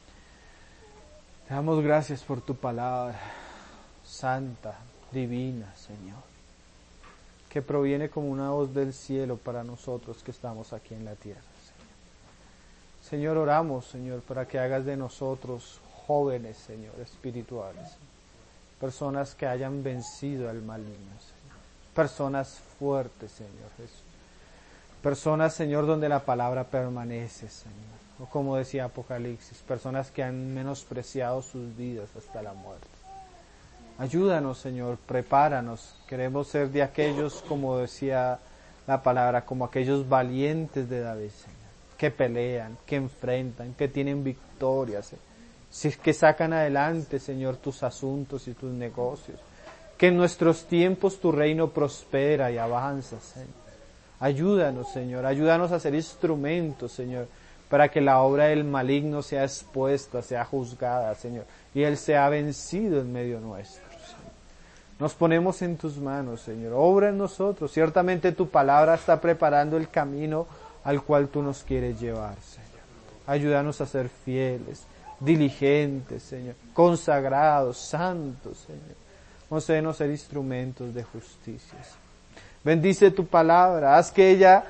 Te damos gracias por tu palabra santa, divina, Señor, que proviene como una voz del cielo para nosotros que estamos aquí en la tierra. Señor, oramos, Señor, para que hagas de nosotros jóvenes, Señor, espirituales, personas que hayan vencido al maligno, Señor, personas fuertes, Señor Jesús, personas, Señor, donde la palabra permanece, Señor, o como decía Apocalipsis, personas que han menospreciado sus vidas hasta la muerte. Ayúdanos, Señor, prepáranos, queremos ser de aquellos, como decía la palabra, como aquellos valientes de David, Señor, que pelean, que enfrentan, que tienen victorias, eh, que sacan adelante, Señor, tus asuntos y tus negocios, que en nuestros tiempos tu reino prospera y avanza, Señor. Ayúdanos, Señor, ayúdanos a ser instrumentos, Señor, para que la obra del maligno sea expuesta, sea juzgada, Señor, y él sea vencido en medio nuestro, Señor. Nos ponemos en tus manos, Señor, obra en nosotros, ciertamente tu palabra está preparando el camino al cual tú nos quieres llevar, Señor. Ayúdanos a ser fieles, diligentes, Señor, consagrados, santos, Señor. Concédenos ser instrumentos de justicia. Bendice tu palabra, haz que ella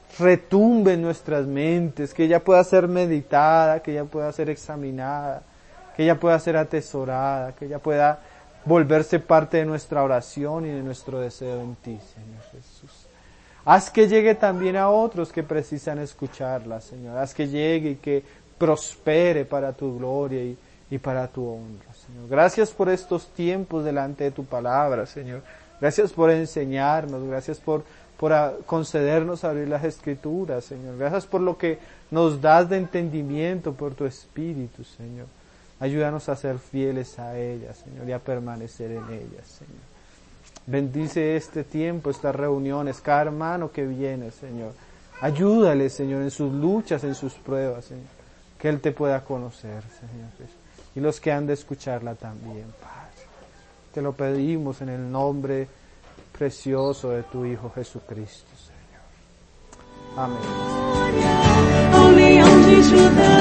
retumbe en nuestras mentes, que ella pueda ser meditada, que ella pueda ser examinada, que ella pueda ser atesorada, que ella pueda volverse parte de nuestra oración y de nuestro deseo en ti, Señor Jesús. Haz que llegue también a otros que precisan escucharla, Señor. Haz que llegue y que prospere para tu gloria y, y para tu honra, Señor. Gracias por estos tiempos delante de tu palabra, Señor. Gracias por enseñarnos, gracias por, por a, concedernos abrir las Escrituras, Señor. Gracias por lo que nos das de entendimiento por tu Espíritu, Señor. Ayúdanos a ser fieles a ellas, Señor, y a permanecer en ellas, Señor. Bendice este tiempo, estas reuniones, cada hermano que viene, Señor. Ayúdale, Señor, en sus luchas, en sus pruebas, Señor. Que Él te pueda conocer, Señor Jesús. Y los que han de escucharla también, Padre. Te lo pedimos en el nombre precioso de tu Hijo Jesucristo, Señor. Amén.